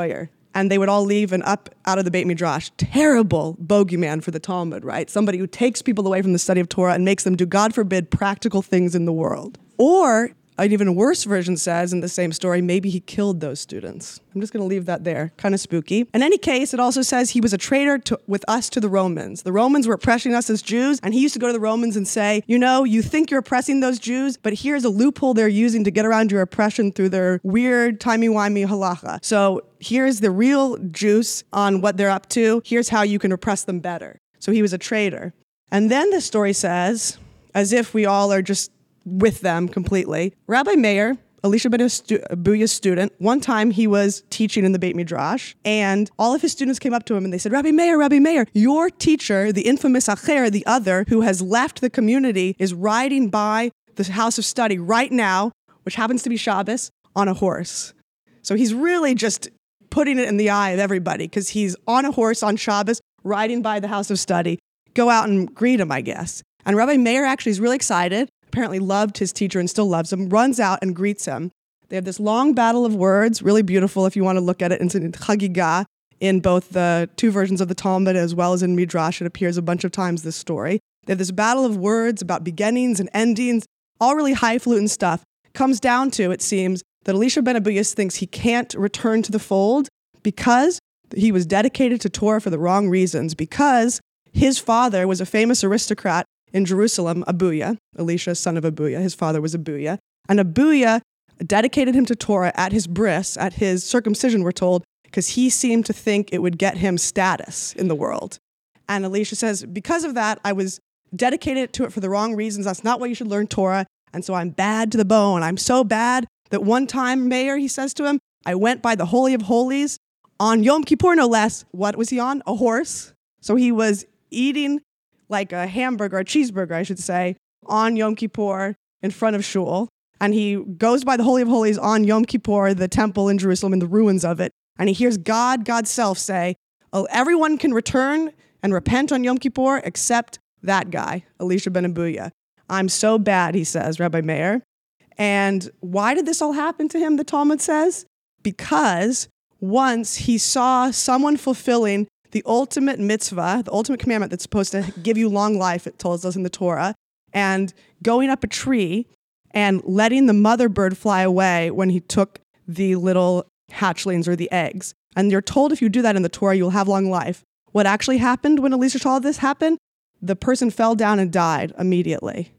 and they would all leave and up out of the Beit Midrash. Terrible bogeyman for the Talmud, right? Somebody who takes people away from the study of Torah and makes them do, God forbid, practical things in the world. Or an even worse version says in the same story, maybe he killed those students. I'm just going to leave that there. Kind of spooky. In any case, it also says he was a traitor to, with us to the Romans. The Romans were oppressing us as Jews, and he used to go to the Romans and say, you know, you think you're oppressing those Jews, but here's a loophole they're using to get around your oppression through their weird timey-wimey halacha. So here's the real juice on what they're up to. Here's how you can oppress them better. So he was a traitor. And then the story says, as if we all are just with them completely, Rabbi Meir, Elisha ben Abuya's student, one time he was teaching in the Beit Midrash, and all of his students came up to him and they said, Rabbi Meir, Rabbi Meir, your teacher, the infamous Acher, the other, who has left the community, is riding by the house of study right now, which happens to be Shabbos, on a horse. So he's really just putting it in the eye of everybody because he's on a horse on Shabbos, riding by the house of study. Go out and greet him, I guess. And Rabbi Meir actually is really excited, apparently loved his teacher and still loves him, runs out and greets him. They have this long battle of words, really beautiful if you want to look at it. It's in Chagigah, in both the two versions of the Talmud as well as in Midrash. It appears a bunch of times, this story. They have this battle of words about beginnings and endings, all really highfalutin stuff. Comes down to, it seems, that Elisha ben Abuya thinks he can't return to the fold because he was dedicated to Torah for the wrong reasons, because his father was a famous aristocrat in Jerusalem, Abuya, Elisha, son of Abuya. His father was Abuya. And Abuya dedicated him to Torah at his bris, at his circumcision, we're told, because he seemed to think it would get him status in the world. And Elisha says, because of that, I was dedicated to it for the wrong reasons. That's not why you should learn Torah. And so I'm bad to the bone. I'm so bad that one time, Meir, he says to him, I went by the Holy of Holies on Yom Kippur, no less. What was he on? A horse. So he was eating like a hamburger, a cheeseburger, I should say, on Yom Kippur in front of Shul. And he goes by the Holy of Holies on Yom Kippur, the temple in Jerusalem, in the ruins of it. And he hears God, God's self say, oh, everyone can return and repent on Yom Kippur except that guy, Elisha ben Abuya. I'm so bad, he says, Rabbi Meir. And why did this all happen to him, the Talmud says? Because once he saw someone fulfilling the ultimate mitzvah, the ultimate commandment that's supposed to give you long life, it tells us in the Torah, and going up a tree and letting the mother bird fly away when he took the little hatchlings or the eggs. And you're told if you do that in the Torah, you'll have long life. What actually happened when Elisha saw this happen? The person fell down and died immediately.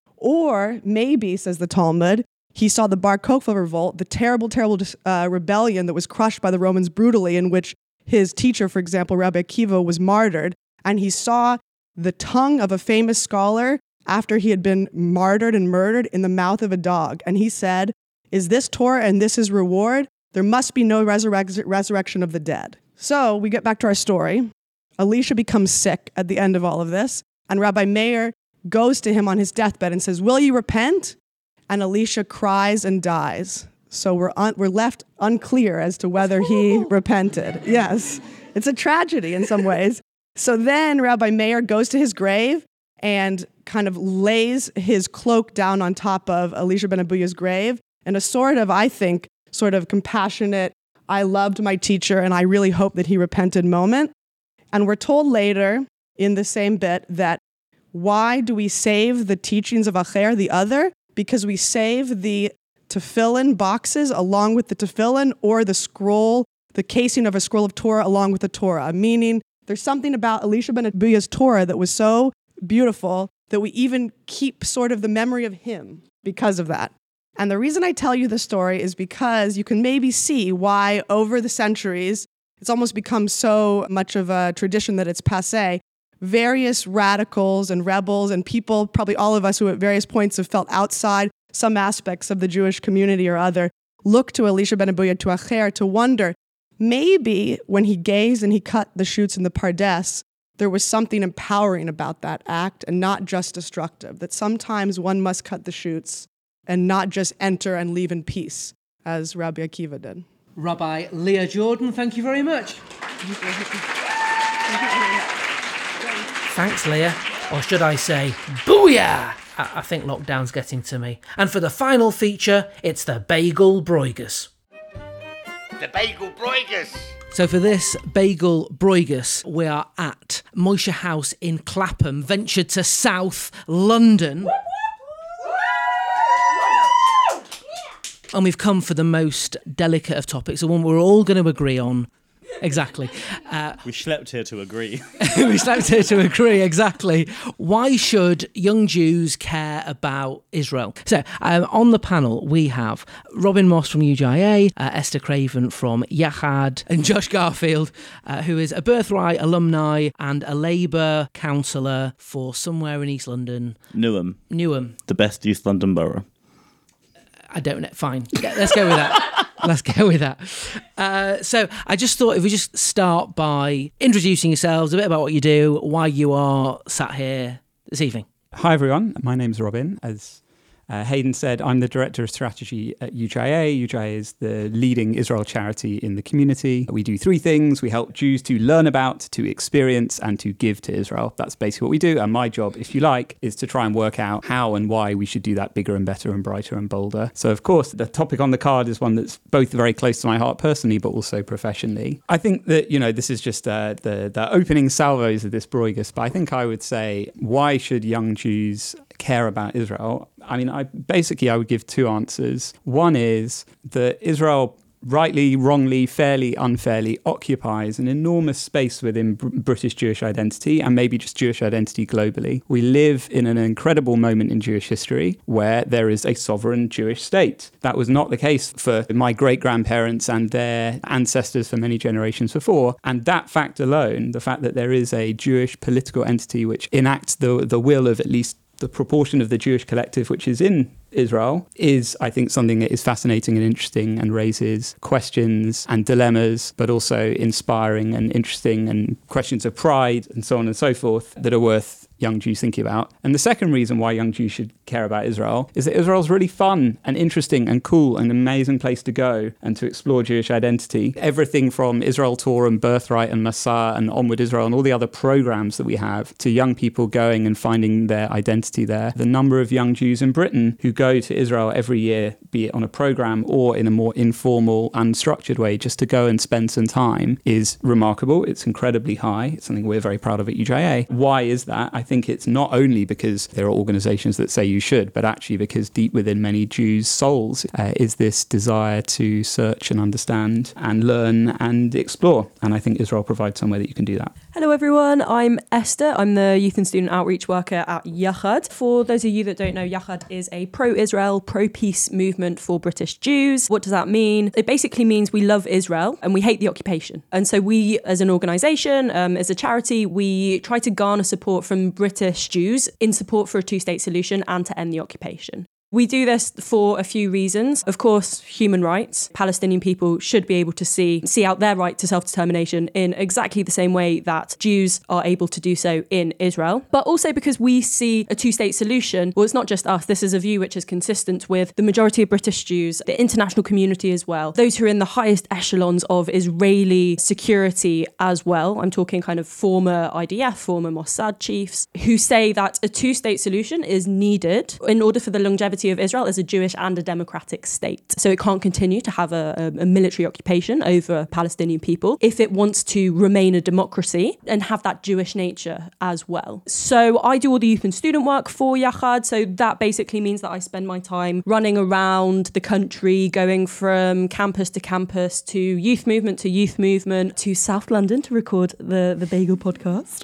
Or maybe, says the Talmud, he saw the Bar Kokhba revolt, the terrible, terrible uh, rebellion that was crushed by the Romans brutally, in which his teacher, for example, Rabbi Akiva, was martyred, and he saw the tongue of a famous scholar after he had been martyred and murdered in the mouth of a dog. And he said, is this Torah and this is reward? There must be no resurrec- resurrection of the dead. So we get back to our story. Elisha becomes sick at the end of all of this, and Rabbi Meir goes to him on his deathbed and says, will you repent? And Elisha cries and dies. So we're un- we're left unclear as to whether he repented. Yes, it's a tragedy in some ways. So then Rabbi Meir goes to his grave and kind of lays his cloak down on top of Elisha ben Abuya's grave in a sort of, I think, sort of compassionate, I loved my teacher and I really hope that he repented moment. And we're told later in the same bit that why do we save the teachings of Acher, the other? Because we save the tefillin boxes along with the tefillin, or the scroll, the casing of a scroll of Torah along with the Torah. Meaning there's something about Elisha ben Abuya's Torah that was so beautiful that we even keep sort of the memory of him because of that. And the reason I tell you this story is because you can maybe see why over the centuries, it's almost become so much of a tradition that it's passé. Various radicals and rebels and people, probably all of us who at various points have felt outside some aspects of the Jewish community or other, look to Elisha ben Abuya, to Acher, to wonder, maybe when he gazed and he cut the shoots in the Pardes, there was something empowering about that act and not just destructive, that sometimes one must cut the shoots and not just enter and leave in peace, as Rabbi Akiva did. Rabbi Leah Jordan, thank you very much. Thanks, Leah. Or should I say, booyah! I, I think lockdown's getting to me. And for the final feature, it's the Bagel Broigus. The Bagel Broigus. So for this Bagel Bruigus, we are at Moishe House in Clapham, ventured to South London. And we've come for the most delicate of topics, the one we're all going to agree on. Exactly. Uh, we slept here to agree. we slept here to agree, exactly. Why should young Jews care about Israel? So, um, on the panel, we have Robin Moss from U J I A, uh, Esther Craven from Yachad, and Josh Garfield, uh, who is a Birthright alumni and a Labour councillor for somewhere in East London. Newham. Newham. The best East London borough. I don't know. Fine. Yeah, let's go with that. Let's go with that. Uh, so I just thought if we just start by introducing yourselves, a bit about what you do, why you are sat here this evening. Hi, everyone. My name's Robin. As uh, Hayden said, I'm the Director of Strategy at U J I A. U J I A is the leading Israel charity in the community. We do three things. We help Jews to learn about, to experience, and to give to Israel. That's basically what we do. And my job, if you like, is to try and work out how and why we should do that bigger and better and brighter and bolder. So, of course, the topic on the card is one that's both very close to my heart personally, but also professionally. I think that, you know, this is just uh, the, the opening salvos of this Bruigus, but I think I would say, why should young Jews care about Israel? I mean, I basically I would give two answers. One is that Israel rightly, wrongly, fairly, unfairly occupies an enormous space within Br- British Jewish identity and maybe just Jewish identity globally. We live in an incredible moment in Jewish history where there is a sovereign Jewish state. That was not the case for my great-grandparents and their ancestors for many generations before. And that fact alone, the fact that there is a Jewish political entity which enacts the, the will of at least the proportion of the Jewish collective which is in Israel, is, I think, something that is fascinating and interesting and raises questions and dilemmas, but also inspiring and interesting and questions of pride and so on and so forth that are worth young Jews thinking about. And the second reason why young Jews should care about Israel is that Israel's really fun and interesting and cool and an amazing place to go and to explore Jewish identity. Everything from Israel Tour and Birthright and Masah and Onward Israel and all the other programs that we have to young people going and finding their identity there. The number of young Jews in Britain who go to Israel every year, be it on a program or in a more informal, unstructured way, just to go and spend some time is remarkable. It's incredibly high. It's something we're very proud of at U J I A. Why is that? I think it's not only because there are organizations that say you should, but actually because deep within many Jews' souls uh, is this desire to search and understand and learn and explore. And I think Israel provides somewhere that you can do that. Hello everyone, I'm Esther. I'm the Youth and Student Outreach Worker at Yachad. For those of you that don't know, Yachad is a pro-Israel, pro-peace movement for British Jews. What does that mean? It basically means we love Israel and we hate the occupation. And so we, as an organisation, um, as a charity, we try to garner support from British Jews in support for a two-state solution and to end the occupation. We do this for a few reasons. Of course, human rights. Palestinian people should be able to see see out their right to self-determination in exactly the same way that Jews are able to do so in Israel. But also because we see a two-state solution, well, it's not just us. This is a view which is consistent with the majority of British Jews, the international community as well, those who are in the highest echelons of Israeli security as well. I'm talking kind of former I D F, former Mossad chiefs, who say that a two-state solution is needed in order for the longevity of Israel as a Jewish and a democratic state. So it can't continue to have a, a, a military occupation over Palestinian people if it wants to remain a democracy and have that Jewish nature as well. So I do all the youth and student work for Yachad. So that basically means that I spend my time running around the country, going from campus to campus, to youth movement to youth movement, to South London to record the, the Bagel podcast,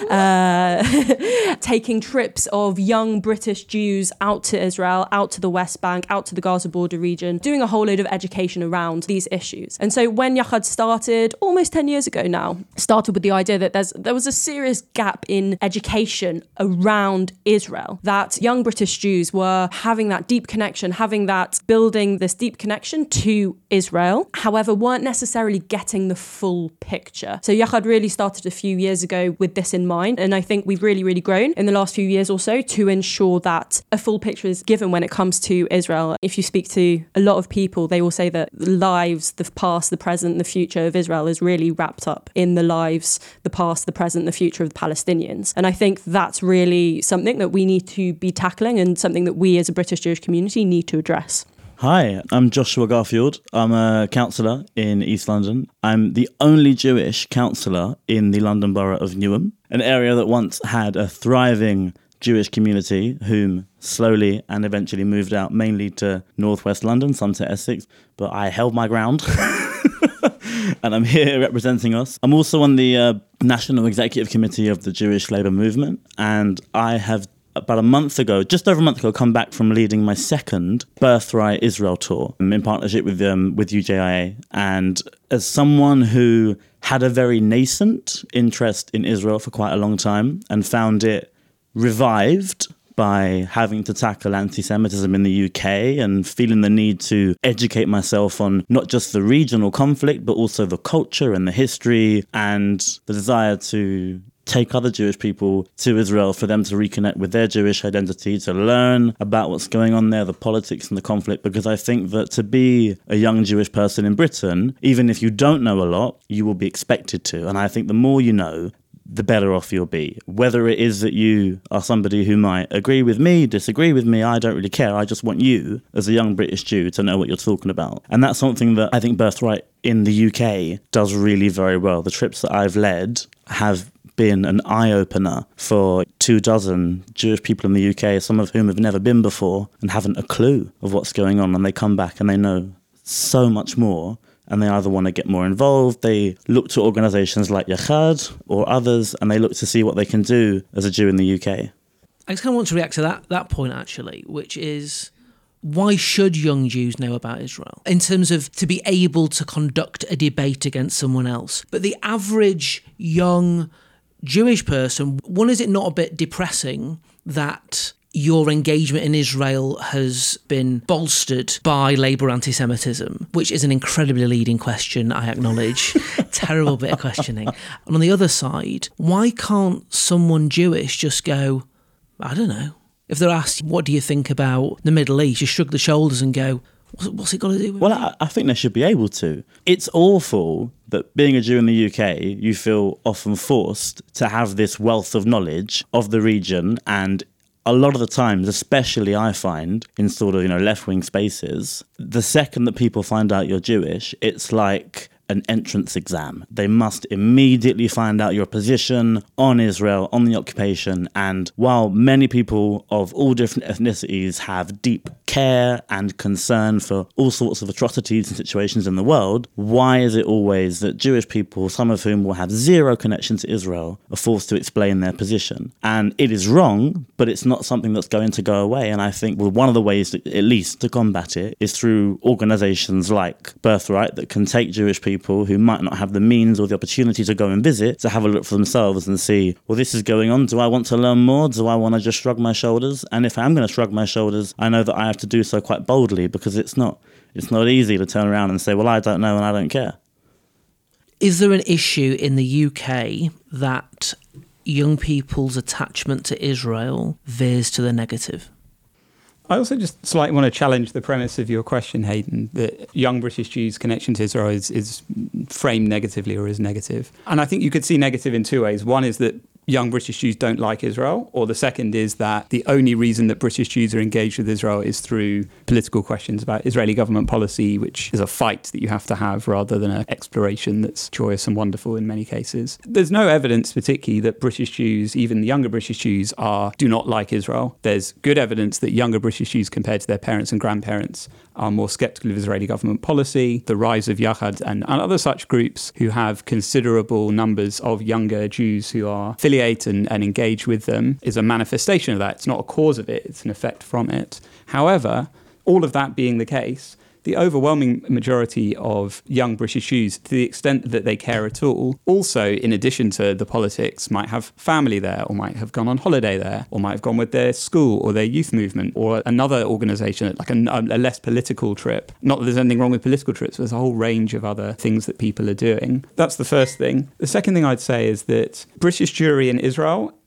uh, taking trips of young British Jews out to Israel, out to the West Bank, out to the Gaza border region, doing a whole load of education around these issues. And so when Yachad started, almost ten years ago now, started with the idea that there's there was a serious gap in education around Israel, that young British Jews were having that deep connection, having that, building this deep connection to Israel, however, weren't necessarily getting the full picture. So Yachad really started a few years ago with this in mind, and I think we've really, really grown in the last few years or so to ensure that a full picture is given when it comes to Israel. If you speak to a lot of people, they will say that the lives, the past, the present, the future of Israel is really wrapped up in the lives, the past, the present, the future of the Palestinians. And I think that's really something that we need to be tackling and something that we as a British Jewish community need to address. Hi, I'm Joshua Garfield. I'm a councillor in East London. I'm the only Jewish councillor in the London Borough of Newham, an area that once had a thriving Jewish community, whom slowly and eventually moved out mainly to northwest London, some to Essex, but I held my ground. And I'm here representing us. I'm also on the uh, National Executive Committee of the Jewish Labour Movement, and I have about a month ago, just over a month ago, come back from leading my second Birthright Israel tour in partnership with um, with U J I A. And as someone who had a very nascent interest in Israel for quite a long time and found it revived by having to tackle anti-Semitism in the U K and feeling the need to educate myself on not just the regional conflict, but also the culture and the history, and the desire to take other Jewish people to Israel for them to reconnect with their Jewish identity, to learn about what's going on there, the politics and the conflict, because I think that to be a young Jewish person in Britain, even if you don't know a lot, you will be expected to. And I think the more you know, the better off you'll be. Whether it is that you are somebody who might agree with me, disagree with me, I don't really care. I just want you, as a young British Jew, to know what you're talking about. And that's something that I think Birthright in the U K does really very well. The trips that I've led have been an eye-opener for two dozen Jewish people in the U K, some of whom have never been before and haven't a clue of what's going on. And they come back and they know so much more. And they either want to get more involved, they look to organisations like Yachad or others, and they look to see what they can do as a Jew in the U K. I just kind of want to react to that, that point, actually, which is, why should young Jews know about Israel? In terms of to be able to conduct a debate against someone else. But the average young Jewish person, one, is it not a bit depressing that your engagement in Israel has been bolstered by Labour anti-Semitism, which is an incredibly leading question, I acknowledge. Terrible bit of questioning. And on the other side, why can't someone Jewish just go, I don't know. If they're asked, what do you think about the Middle East? Just shrug the shoulders and go, what's, what's it got to do with Well, me? I, I think they should be able to. It's awful that being a Jew in the U K, you feel often forced to have this wealth of knowledge of the region, and a lot of the times, especially I find in sort of, you know, left-wing spaces, the second that people find out you're Jewish, it's like an entrance exam. They must immediately find out your position on Israel, on the occupation. And while many people of all different ethnicities have deep care and concern for all sorts of atrocities and situations in the world, why is it always that Jewish people, some of whom will have zero connection to Israel, are forced to explain their position? And it is wrong, but it's not something that's going to go away. And I think, well, one of the ways, to, at least, to combat it is through organisations like Birthright that can take Jewish people who might not have the means or the opportunity to go and visit to have a look for themselves and see, well, this is going on. Do I want to learn more? Do I want to just shrug my shoulders? And if I'm going to shrug my shoulders, I know that I have to do so quite boldly, because it's not it's not easy to turn around and say, well, I don't know and I don't care. Is there an issue in the U K that young people's attachment to Israel veers to the negative? I also just slightly want to challenge the premise of your question, Hayden, that young British Jews' connection to Israel is, is framed negatively or is negative. And I think you could see negative in two ways. One is that young British Jews don't like Israel, or the second is that the only reason that British Jews are engaged with Israel is through political questions about Israeli government policy, which is a fight that you have to have rather than an exploration that's joyous and wonderful in many cases. There's no evidence particularly that British Jews, even younger British Jews, are do not like Israel. There's good evidence that younger British Jews compared to their parents and grandparents are more sceptical of Israeli government policy. The rise of Yachad and, and other such groups who have considerable numbers of younger Jews who are affiliate and, and engage with them is a manifestation of that. It's not a cause of it, it's an effect from it. However, all of that being the case, the overwhelming majority of young British Jews, to the extent that they care at all, also, in addition to the politics, might have family there, or might have gone on holiday there, or might have gone with their school or their youth movement, or another organisation, like a, a less political trip. Not that there's anything wrong with political trips, there's a whole range of other things that people are doing. That's the first thing. The second thing I'd say is that British Jewry in Israel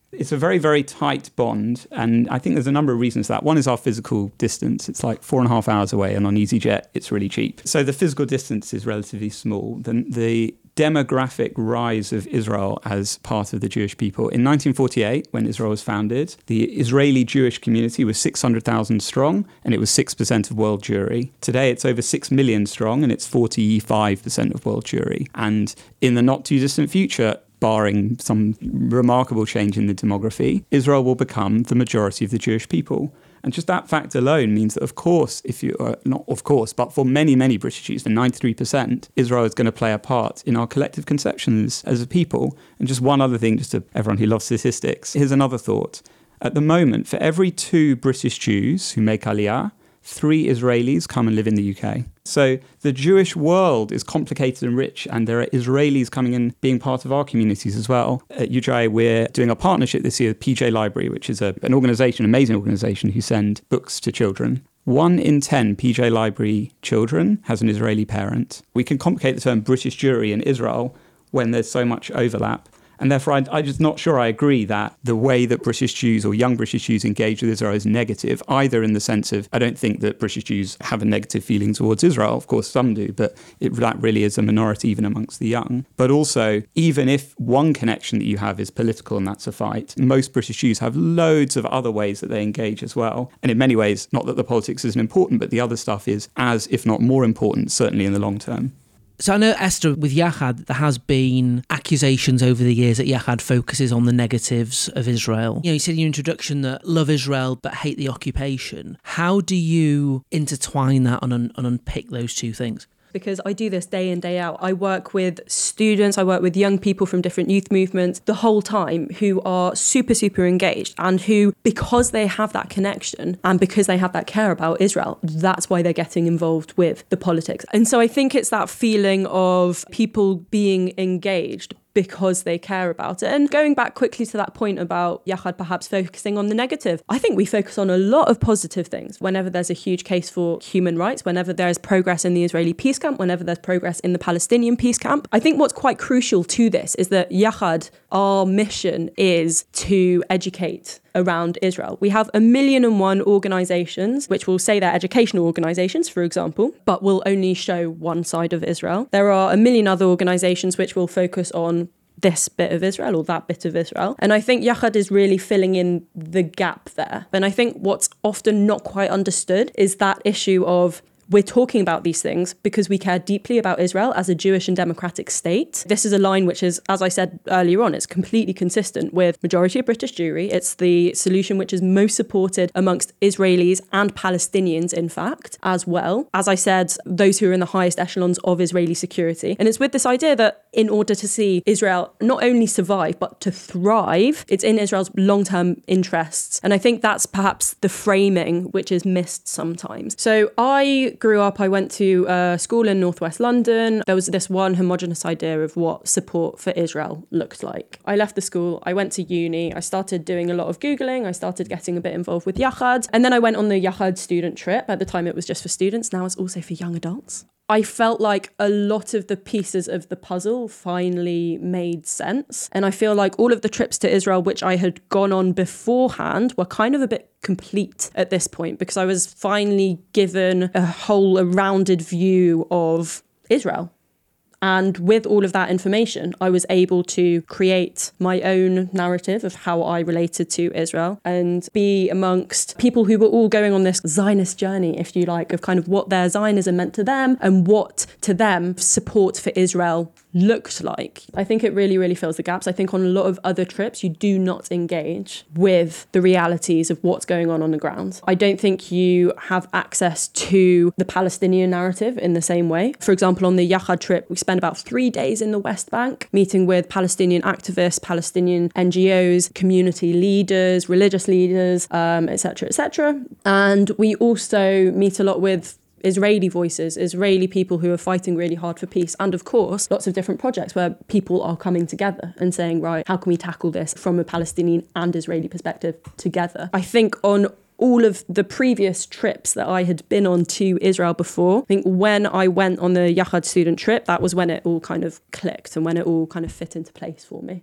It's a very, very tight bond. And I think there's a number of reasons for that. One is our physical distance. It's like four and a half hours away. And on EasyJet, it's really cheap. So the physical distance is relatively small. The, the demographic rise of Israel as part of the Jewish people. In nineteen forty-eight, when Israel was founded, the Israeli Jewish community was six hundred thousand strong, and it was six percent of world Jewry. Today, it's over six million strong, and it's forty-five percent of world Jewry. And in the not too distant future, barring some remarkable change in the demography, Israel will become the majority of the Jewish people. And just that fact alone means that, of course, if you are not of course, but for many, many British Jews, for ninety-three percent, Israel is going to play a part in our collective conceptions as a people. And just one other thing, just to everyone who loves statistics, here's another thought. At the moment, for every two British Jews who make Aliyah, three Israelis come and live in the U K. So the Jewish world is complicated and rich, and there are Israelis coming in being part of our communities as well. At U J I, we're doing a partnership this year with P J Library, which is a, an organisation, an amazing organisation who send books to children. One in ten P J Library children has an Israeli parent. We can complicate the term British Jewry in Israel when there's so much overlap. And therefore, I, I'm just not sure I agree that the way that British Jews or young British Jews engage with Israel is negative, either in the sense of, I don't think that British Jews have a negative feeling towards Israel. Of course, some do, but it, that really is a minority even amongst the young. But also, even if one connection that you have is political and that's a fight, most British Jews have loads of other ways that they engage as well. And in many ways, not that the politics isn't important, but the other stuff is as, if not more important, certainly in the long term. So I know, Esther, with Yachad, there has been accusations over the years that Yachad focuses on the negatives of Israel. You know, you said in your introduction that love Israel but hate the occupation. How do you intertwine that and, un- and unpick those two things? Because I do this day in, day out. I work with students, I work with young people from different youth movements the whole time who are super, super engaged and who, because they have that connection and because they have that care about Israel, that's why they're getting involved with the politics. And so I think it's that feeling of people being engaged because they care about it. And going back quickly to that point about Yachad perhaps focusing on the negative, I think we focus on a lot of positive things. Whenever there's a huge case for human rights, whenever there's progress in the Israeli peace camp, whenever there's progress in the Palestinian peace camp, I think what's quite crucial to this is that Yachad, our mission is to educate around Israel. We have a million and one organizations, which will say they're educational organizations, for example, but will only show one side of Israel. There are a million other organizations which will focus on this bit of Israel or that bit of Israel. And I think Yachad is really filling in the gap there. And I think what's often not quite understood is that issue of we're talking about these things because we care deeply about Israel as a Jewish and democratic state. This is a line which is, as I said earlier on, it's completely consistent with majority of British Jewry. It's the solution which is most supported amongst Israelis and Palestinians, in fact, as well. As I said, those who are in the highest echelons of Israeli security. And it's with this idea that in order to see Israel not only survive, but to thrive, it's in Israel's long-term interests. And I think that's perhaps the framing which is missed sometimes. So I grew up, I went to a school in northwest London. There was this one homogenous idea of what support for Israel looked like. I left the school, I went to uni, I started doing a lot of Googling, I started getting a bit involved with Yachad, and then I went on the Yachad student trip. At the time it was just for students, now it's also for young adults. I felt like a lot of the pieces of the puzzle finally made sense. And I feel like all of the trips to Israel, which I had gone on beforehand, were kind of a bit complete at this point because I was finally given a whole, a rounded view of Israel. And with all of that information, I was able to create my own narrative of how I related to Israel and be amongst people who were all going on this Zionist journey, if you like, of kind of what their Zionism meant to them and what to them support for Israel looked like. I think it really, really fills the gaps. I think on a lot of other trips, you do not engage with the realities of what's going on on the ground. I don't think you have access to the Palestinian narrative in the same way. For example, on the Yachad trip, we spent about three days in the West Bank, meeting with Palestinian activists, Palestinian N G Os, community leaders, religious leaders, um, et cetera, et cetera. And we also meet a lot with Israeli voices, Israeli people who are fighting really hard for peace. And of course, lots of different projects where people are coming together and saying, right, how can we tackle this from a Palestinian and Israeli perspective together? I think on all of the previous trips that I had been on to Israel before, I think when I went on the Yachad student trip, that was when it all kind of clicked and when it all kind of fit into place for me.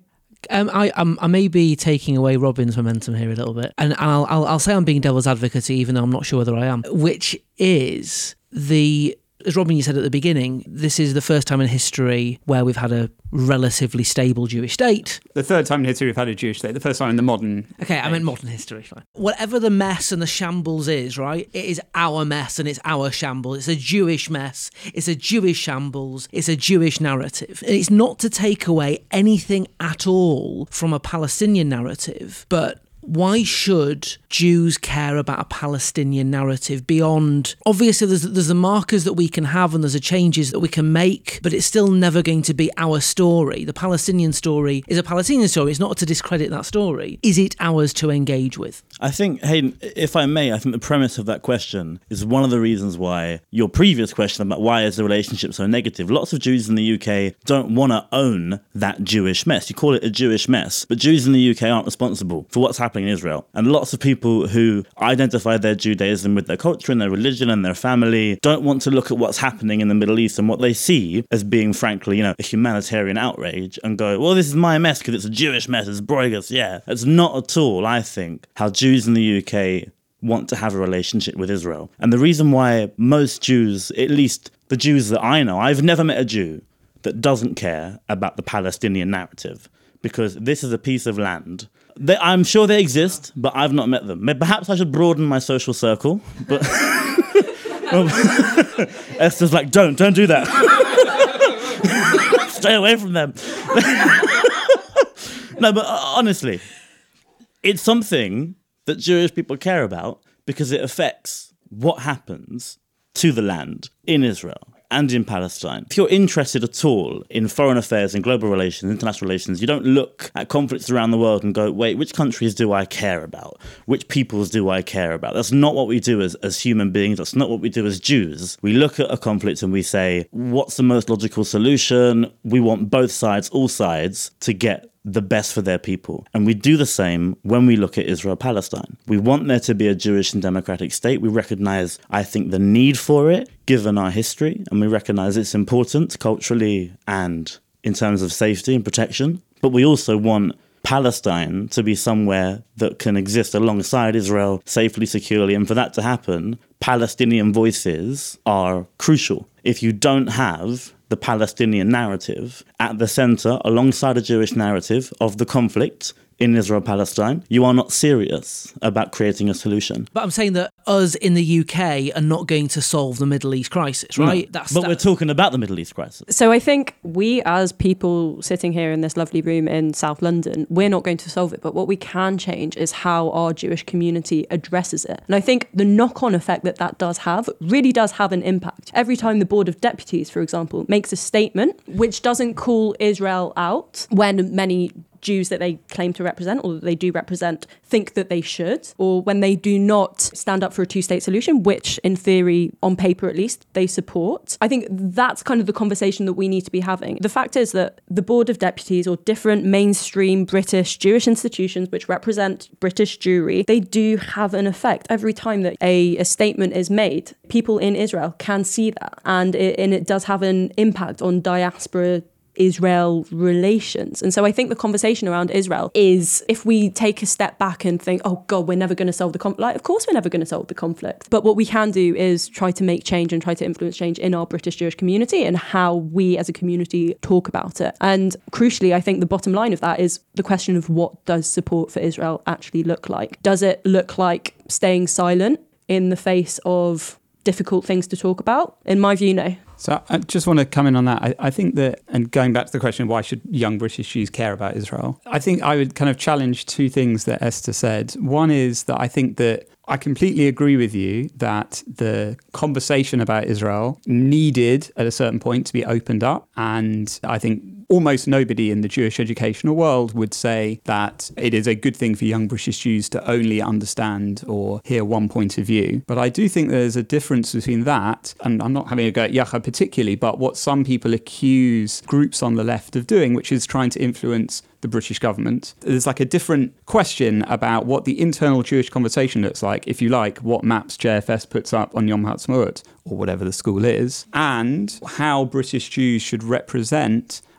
Um, I um, I may be taking away Robin's momentum here a little bit, and, and I'll, I'll I'll say I'm being devil's advocate, even though I'm not sure whether I am. Which is the, as Robin, you said at the beginning, this is the first time in history where we've had a relatively stable Jewish state. The third time in history we've had a Jewish state. The first time in the modern. Okay, I meant modern history. Fine. Whatever the mess and the shambles is, right? It is our mess and it's our shambles. It's a Jewish mess. It's a Jewish shambles. It's a Jewish narrative. And it's not to take away anything at all from a Palestinian narrative, but why should Jews care about a Palestinian narrative beyond, obviously there's, there's the markers that we can have and there's the changes that we can make, but it's still never going to be our story. The Palestinian story is a Palestinian story. It's not to discredit that story. Is it ours to engage with? I think, Hayden, if I may, I think the premise of that question is one of the reasons why your previous question about why is the relationship so negative. Lots of Jews in the U K don't want to own that Jewish mess. You call it a Jewish mess, but Jews in the U K aren't responsible for what's happening in Israel. And lots of people who identify their Judaism with their culture and their religion and their family don't want to look at what's happening in the Middle East and what they see as being, frankly, you know, a humanitarian outrage and go, well, this is my mess because it's a Jewish mess, it's Bruegger's. Yeah, it's not at all, I think, how Jews in the U K want to have a relationship with Israel. And the reason why most Jews, at least the Jews that I know, I've never met a Jew that doesn't care about the Palestinian narrative, because this is a piece of land. They, I'm sure they exist, but I've not met them. Perhaps I should broaden my social circle, but Esther's like, don't, don't do that. Stay away from them. No, but honestly, it's something that Jewish people care about because it affects what happens to the land in Israel and in Palestine. If you're interested at all in foreign affairs and global relations, international relations, you don't look at conflicts around the world and go, wait, which countries do I care about? Which peoples do I care about? That's not what we do as, as human beings. That's not what we do as Jews. We look at a conflict and we say, what's the most logical solution? We want both sides, all sides, to get the best for their people. And we do the same when we look at Israel-Palestine. We want there to be a Jewish and democratic state. We recognize, I think, the need for it, given our history, and we recognize it's important culturally and in terms of safety and protection. But we also want Palestine to be somewhere that can exist alongside Israel safely, securely, and for that to happen, Palestinian voices are crucial. If you don't have the Palestinian narrative at the center, alongside a Jewish narrative of the conflict in Israel-Palestine, you are not serious about creating a solution. But I'm saying that us in the U K are not going to solve the Middle East crisis, right? No, That's but that. we're talking about the Middle East crisis. So I think we, as people sitting here in this lovely room in South London, we're not going to solve it. But what we can change is how our Jewish community addresses it. And I think the knock-on effect that that does have really does have an impact. Every time the Board of Deputies, for example, makes a statement which doesn't call Israel out, when many Jews that they claim to represent or that they do represent think that they should, or when they do not stand up for a two-state solution, which in theory, on paper at least, they support. I think that's kind of the conversation that we need to be having. The fact is that the Board of Deputies or different mainstream British Jewish institutions which represent British Jewry, they do have an effect. Every time that a, a statement is made, people in Israel can see that, and it, and it does have an impact on diaspora Israel relations. And so I think the conversation around Israel is, if we take a step back and think, oh God, we're never going to solve the conflict. Like, of course we're never going to solve the conflict. But what we can do is try to make change and try to influence change in our British Jewish community and how we as a community talk about it. And crucially, I think the bottom line of that is the question of what does support for Israel actually look like? Does it look like staying silent in the face of difficult things to talk about? In my view, no. So I just want to come in on that. I, I think that, and going back to the question, why should young British Jews care about Israel? I think I would kind of challenge two things that Esther said. One is that I think that I completely agree with you that the conversation about Israel needed at a certain point to be opened up. And I think almost nobody in the Jewish educational world would say that it is a good thing for young British Jews to only understand or hear one point of view. But I do think there's a difference between that, and I'm not having a go at Yachad particularly, but what some people accuse groups on the left of doing, which is trying to influence the British government. There's like a different question about what the internal Jewish conversation looks like, if you like, what maps J F S puts up on Yom Ha'atzmaut, or whatever the school is, and how British Jews should represent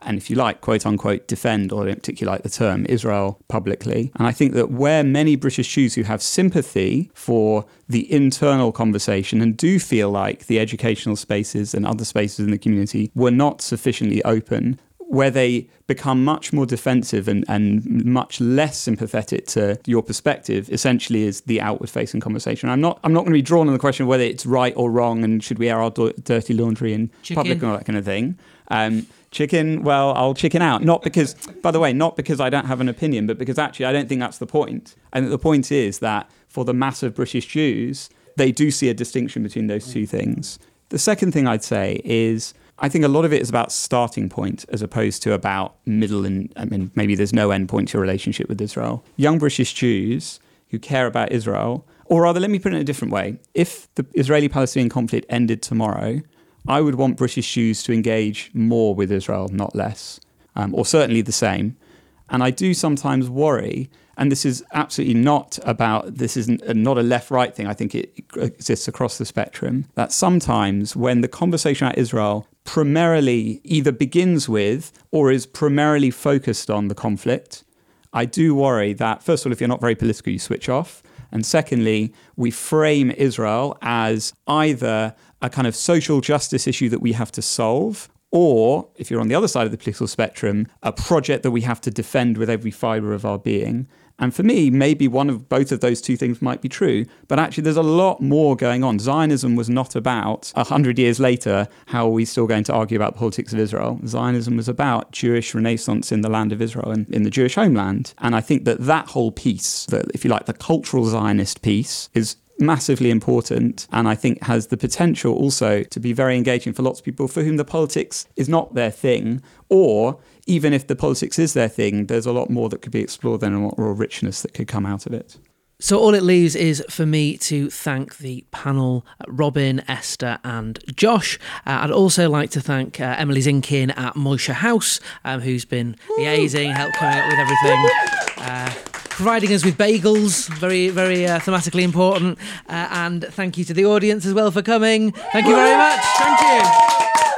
and if you like, quote unquote, defend, or I don't particularly like the term, Israel publicly. And I think that where many British Jews who have sympathy for the internal conversation and do feel like the educational spaces and other spaces in the community were not sufficiently open, where they become much more defensive and, and much less sympathetic to your perspective, essentially is the outward-facing conversation. I'm not I'm not going to be drawn on the question of whether it's right or wrong and should we air our do- dirty laundry in Chicken. public and all that kind of thing. Um, chicken, well, I'll chicken out. Not because, by the way, not because I don't have an opinion, but because actually I don't think that's the point. I think the point is that for the mass of British Jews, they do see a distinction between those two things. The second thing I'd say is, I think a lot of it is about starting point as opposed to about middle and, I mean, maybe there's no end point to your relationship with Israel. Young British Jews who care about Israel, or rather, let me put it in a different way. If the Israeli-Palestinian conflict ended tomorrow, I would want British Jews to engage more with Israel, not less, um, or certainly the same. And I do sometimes worry, and this is absolutely not about, this is not a left-right thing, I think it exists across the spectrum, that sometimes when the conversation about Israel primarily either begins with or is primarily focused on the conflict, I do worry that, first of all, if you're not very political, you switch off. And secondly, we frame Israel as either a kind of social justice issue that we have to solve, or, if you're on the other side of the political spectrum, a project that we have to defend with every fibre of our being. And for me, maybe one of both of those two things might be true, but actually there's a lot more going on. Zionism was not about, a hundred years later, how are we still going to argue about the politics of Israel? Zionism was about Jewish renaissance in the land of Israel and in the Jewish homeland. And I think that that whole piece, that, if you like, the cultural Zionist piece, is massively important, and I think has the potential also to be very engaging for lots of people for whom the politics is not their thing, or even if the politics is their thing, there's a lot more that could be explored then and a lot more richness that could come out of it. So all it leaves is for me to thank the panel, Robin, Esther and Josh. Uh, I'd also like to thank uh, Emily Zinkin at Moisha House, um, who's been liaising, helped coming up with everything, uh, providing us with bagels, very, very uh, thematically important. Uh, and thank you to the audience as well for coming. Thank you very much. Thank you.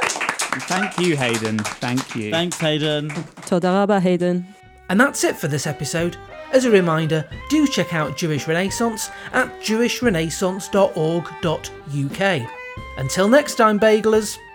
Thank you, Hayden. Thank you. Thanks, Hayden. Toda rabba, Hayden. And that's it for this episode. As a reminder, do check out Jewish Renaissance at jewish renaissance dot org dot U K. Until next time, Bagelers.